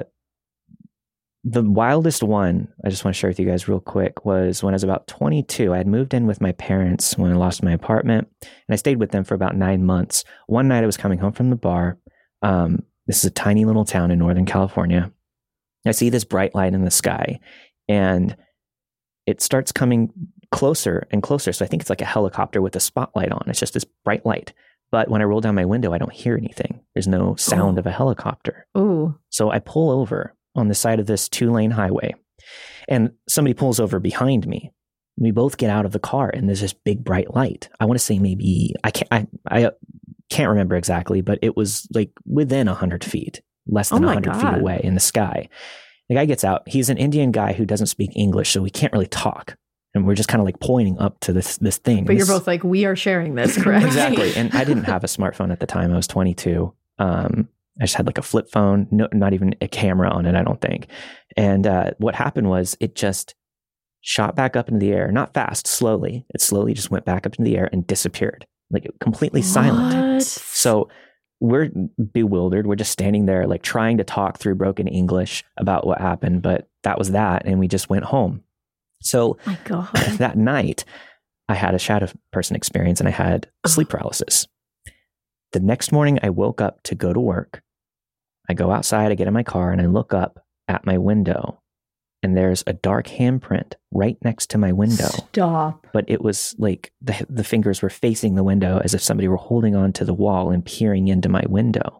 the wildest one I just want to share with you guys real quick was when I was about twenty-two. I had moved in with my parents when I lost my apartment, and I stayed with them for about nine months. One night I was coming home from the bar. Um, this is a tiny little town in Northern California. I see this bright light in the sky, and it starts coming closer and closer. So I think it's like a helicopter with a spotlight on. It's just this bright light. But when I roll down my window, I don't hear anything. There's no sound oh. of a helicopter. Ooh. So I pull over on the side of this two-lane highway, and somebody pulls over behind me. We both get out of the car, and there's this big bright light. I want to say maybe, I can't, I, I can't remember exactly, but it was like within one hundred feet, less than oh one hundred God. feet away in the sky. The guy gets out. He's an Indian guy who doesn't speak English, so we can't really talk. And we're just kind of like pointing up to this this thing. But this, you're both like, we are sharing this, correct? Exactly. And I didn't have a smartphone at the time. I was twenty-two. Um, I just had like a flip phone, no, not even a camera on it, I don't think. And uh, what happened was it just shot back up into the air, not fast, slowly. It slowly just went back up into the air and disappeared, like completely silent. What? So we're bewildered. We're just standing there, like trying to talk through broken English about what happened, but that was that. And we just went home. So my God. that night, I had a shadow person experience, and I had sleep paralysis. The next morning, I woke up to go to work. I go outside, I get in my car, and I look up at my window, and there's a dark handprint right next to my window. Stop. But it was like the, the fingers were facing the window as if somebody were holding on to the wall and peering into my window.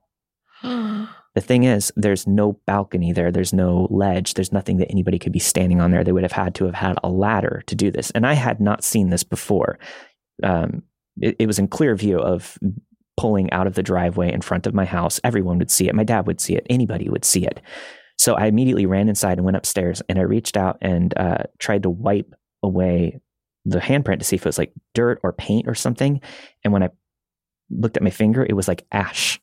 The thing is, there's no balcony there. There's no ledge. There's nothing that anybody could be standing on there. They would have had to have had a ladder to do this. And I had not seen this before. Um, it, it was in clear view of pulling out of the driveway in front of my house. Everyone would see it. My dad would see it. Anybody would see it. So I immediately ran inside and went upstairs, and I reached out and uh, tried to wipe away the handprint to see if it was like dirt or paint or something. And when I looked at my finger, it was like ash.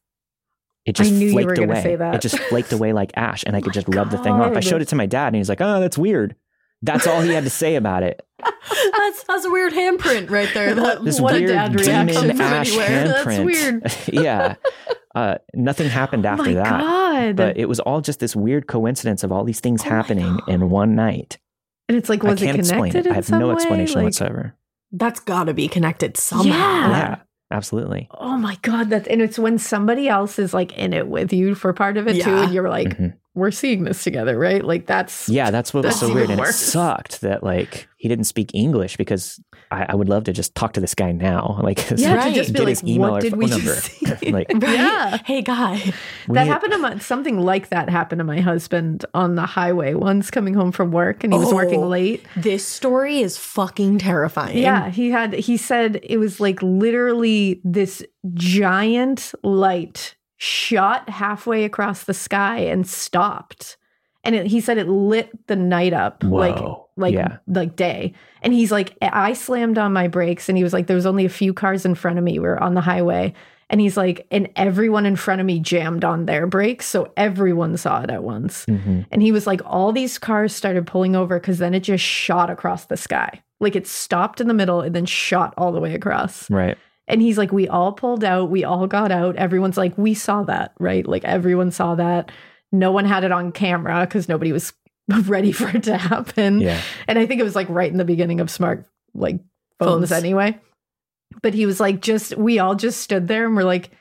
It just I knew flaked you were going to away. say that. It just flaked away like ash, and I could Oh just my rub the thing off. I God. showed it to my dad, and he's like, "Oh, that's weird." That's all he had to say about it. That's that's a weird handprint right there. That, This What a weird dad demon reaction from ash anywhere. That's handprint. weird. Yeah. Uh, nothing happened after my that. God. But it was all just this weird coincidence of all these things Oh my happening God. in one night. and it's like, was I it can't connected explain it. in I have some no way? explanation Like, whatsoever. That's got to be connected somehow. Yeah. Yeah, absolutely. Oh my God. That's, and it's when somebody else is like in it with you for part of it too. Yeah. And you're like, Mhm. we're seeing this together, right? Like that's, Yeah, that's what was That's so even weird. And it worse. sucked that like he didn't speak English, because I, I would love to just talk to this guy now. Like, yeah, Right. to just be get like, his email what or did phone we number. just see? Like, Right? Yeah. Hey, guy. we- That happened to my, something like that happened to my husband on the highway once coming home from work, and he was Oh. working late. This story is fucking terrifying. Yeah, he had, he said it was like literally this giant light shot halfway across the sky and stopped. And it, he said it lit the night up like Whoa. like Yeah. like day. And he's like, I slammed on my brakes, and he was like, there was only a few cars in front of me. We were on the highway. And he's like, and everyone in front of me jammed on their brakes. So everyone saw it at once. Mhm. And he was like, all these cars started pulling over because then it just shot across the sky. Like it stopped in the middle and then shot all the way across. Right. And he's like, we all pulled out. We all got out. Everyone's like, we saw that, right? Like everyone saw that. No one had it on camera because nobody was ready for it to happen. Yeah. And I think it was like right in the beginning of smart like phones, Phones. anyway. But he was like, just, we all just stood there and we're like,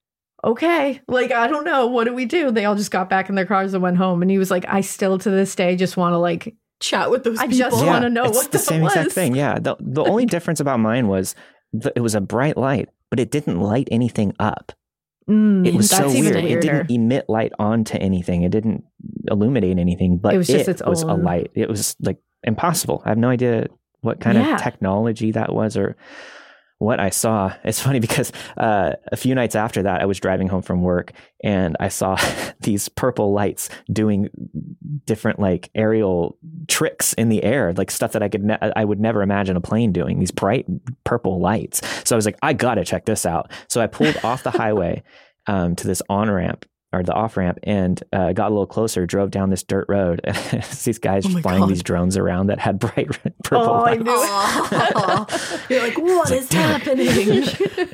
okay, like, I don't know. What do we do? They all just got back in their cars and went home. And he was like, I still to this day just want to like, Chat with those I people. just wanna know it's what the that same exact was. thing. Yeah. The, the only difference about mine was th- it was a bright light, but it didn't light anything up. mm, It was so that's even weird. It weirder. didn't emit light onto anything. It didn't illuminate anything, but It was just its was a own- light. It was like impossible. I have no idea what kind Yeah. of technology that was or what I saw. It's funny because uh, a few nights after that, I was driving home from work and I saw these purple lights doing different like aerial tricks in the air, like stuff that I could ne- I would never imagine a plane doing. These bright purple lights. So I was like, I gotta check this out. So I pulled off the highway um, to this on ramp or the off ramp and uh, got a little closer, drove down this dirt road. And these guys Oh my flying God. these drones around that had bright purple Oh, I lights. knew it. Aw. You're like, what like, is damn happening?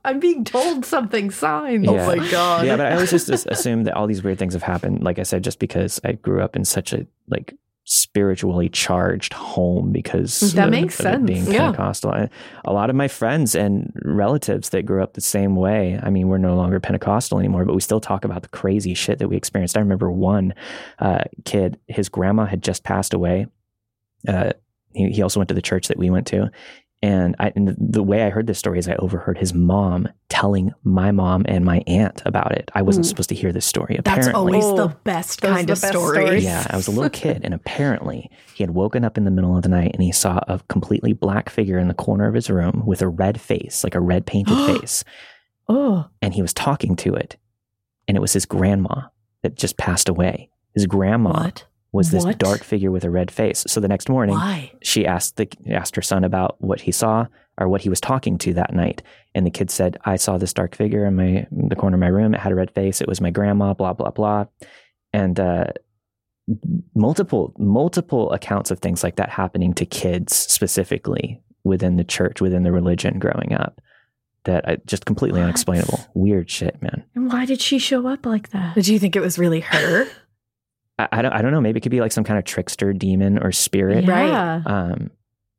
I'm being told something. Signs. Oh my God. Yeah, but I always just assume that all these weird things have happened, like I said, just because I grew up in such a like spiritually charged home because That of, makes of it sense. being Yeah. Pentecostal. I, a lot of my friends and relatives that grew up the same way, I mean, we're no longer Pentecostal anymore, but we still talk about the crazy shit that we experienced. I remember one uh, kid, his grandma had just passed away. Uh, he, he also went to the church that we went to. And, I, and the way I heard this story is I overheard his mom telling my mom and my aunt about it. I wasn't Ooh. supposed to hear this story. That's Apparently, always Oh, the best those are kind the of best story. stories. yeah, I was a little kid, and apparently he had woken up in the middle of the night and he saw a completely black figure in the corner of his room with a red face, like a red painted face, Oh, and he was talking to it, and it was his grandma that just passed away. His grandma What? was this What? dark figure with a red face. So the next morning, Why? she asked the asked her son about what he saw or what he was talking to that night, and the kid said, "I saw this dark figure in my in the corner of my room. It had a red face. It was my grandma." Blah blah blah, and uh, multiple multiple accounts of things like that happening to kids specifically within the church, within the religion, growing up. That I, just completely What? unexplainable, weird shit, man. and why did she show up like that? Did you think it was really her? I, I don't I don't know. Maybe it could be like some kind of trickster demon or spirit. Yeah, Um,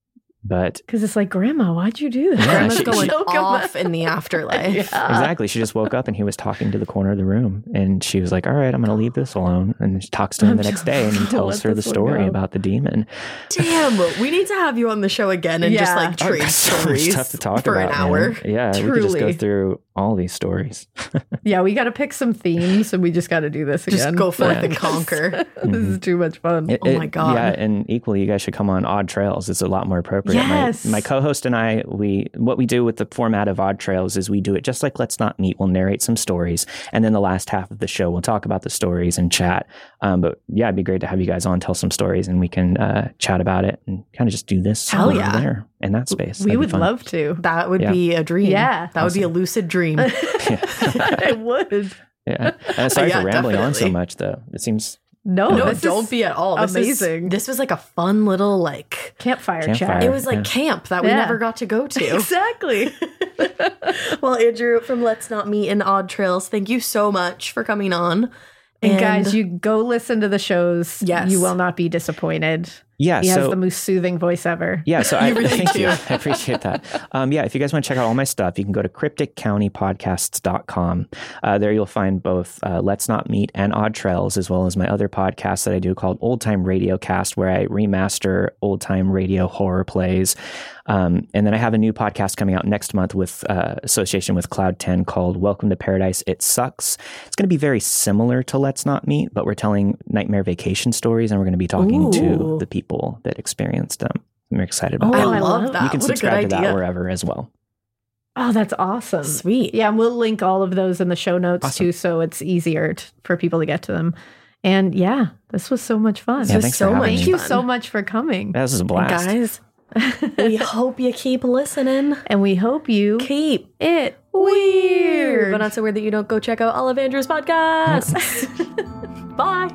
but because it's like, Grandma, why'd you do that? Yeah, Grandma's she- going she- off in the afterlife. Yeah. exactly, she just woke up and he was talking to the corner of the room, and she was like, "All right, I'm going to leave this alone." And she talks to him the next day, and he Let tells her the this one story go. about the demon. Damn, we need to have you on the show again and just Yeah. like trade Oh, so much stories stuff to talk for about, an hour. man. Yeah, we could just go Truly. through all these stories. Yeah, we got to pick some themes, and we just got to do this Just again. go forth Yeah. and conquer. This is too much fun. It- Oh it- my God. Yeah, and equally, you guys should come on Odd Trails. It's a lot more appropriate. Yes. My, my co-host and I, we what we do with the format of Odd Trails is we do it just like Let's Not Meet. We'll narrate some stories, and then the last half of the show, we'll talk about the stories and chat. Um, but yeah, it'd be great to have you guys on, tell some stories, and we can uh, chat about it and kind of just do this Hell over yeah. there in that space. we That'd be would fun. love to. That would Yeah. be a dream. Yeah. That would be a lucid dream. It would. Yeah. And sorry Yeah, for rambling on so definitely. much, though. It seems No, no, this don't is be at all. This amazing. Is, this was like a fun little like campfire, Campfire. chat. it was like Yeah. camp that we Yeah. never got to go to. Exactly. Well, Andrew from Let's Not Meet in Odd Trails, thank you so much for coming on. And, guys, you go listen to the shows. Yes. You will not be disappointed. yeah. He so has the most soothing voice ever. Yeah, so I You really thank do. you. I appreciate that. Um, yeah, if you guys want to check out all my stuff, you can go to cryptic county podcasts dot com. Uh, there you'll find both uh, Let's Not Meet and Odd Trails, as well as my other podcast that I do called Old Time Radio Cast, where I remaster old time radio horror plays. Um, and then I have a new podcast coming out next month with uh, association with Cloud ten called Welcome to Paradise, It Sucks. It's going to be very similar to Let's Not Meet, but we're telling Nightmare Vacation stories, and we're going to be talking to Ooh. the people that experienced them. I'm excited about Oh, that. I I love love- that. You can what a good subscribe to that idea. wherever as well. Oh, that's awesome. Sweet. Yeah, and we'll link all of those in the show notes Awesome. too, so it's easier t- for people to get to them. And yeah, this was so much fun. This Yeah, was thanks so for having much Thank me. you fun. so much for coming. This is a blast. Guys, we hope you keep listening. And we hope you Keep it weird, weird. but not so weird that you don't go check out all of Andrew's podcasts. Bye.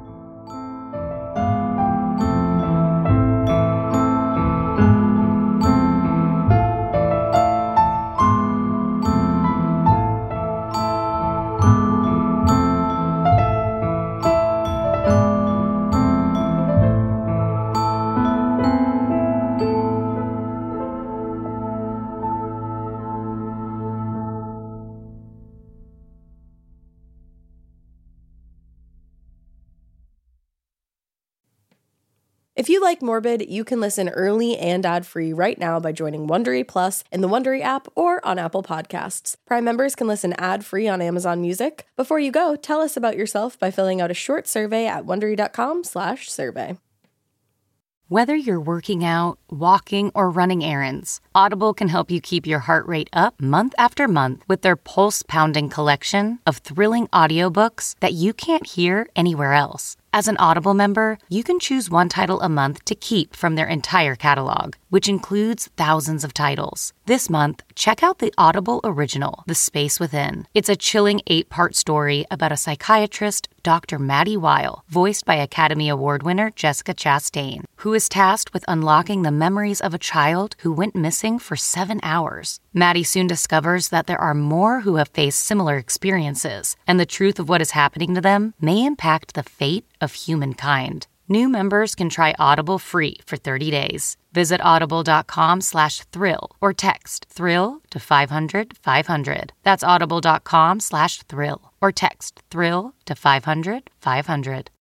If you like Morbid, you can listen early and ad-free right now by joining Wondery Plus in the Wondery app or on Apple Podcasts. Prime members can listen ad-free on Amazon Music. Before you go, tell us about yourself by filling out a short survey at wondery.com slash survey. Whether you're working out, walking, or running errands, Audible can help you keep your heart rate up month after month with their pulse-pounding collection of thrilling audiobooks that you can't hear anywhere else. As an Audible member, you can choose one title a month to keep from their entire catalog, which includes thousands of titles. This month, check out the Audible original, The Space Within. It's a chilling eight-part story about a psychiatrist Doctor Maddie Weil, voiced by Academy Award winner Jessica Chastain, who is tasked with unlocking the memories of a child who went missing for seven hours. Maddie soon discovers that there are more who have faced similar experiences, and the truth of what is happening to them may impact the fate of humankind. New members can try Audible free for thirty days. Visit audible.com slash thrill or text thrill to five hundred five hundred. That's audible.com slash thrill or text thrill to five hundred five hundred.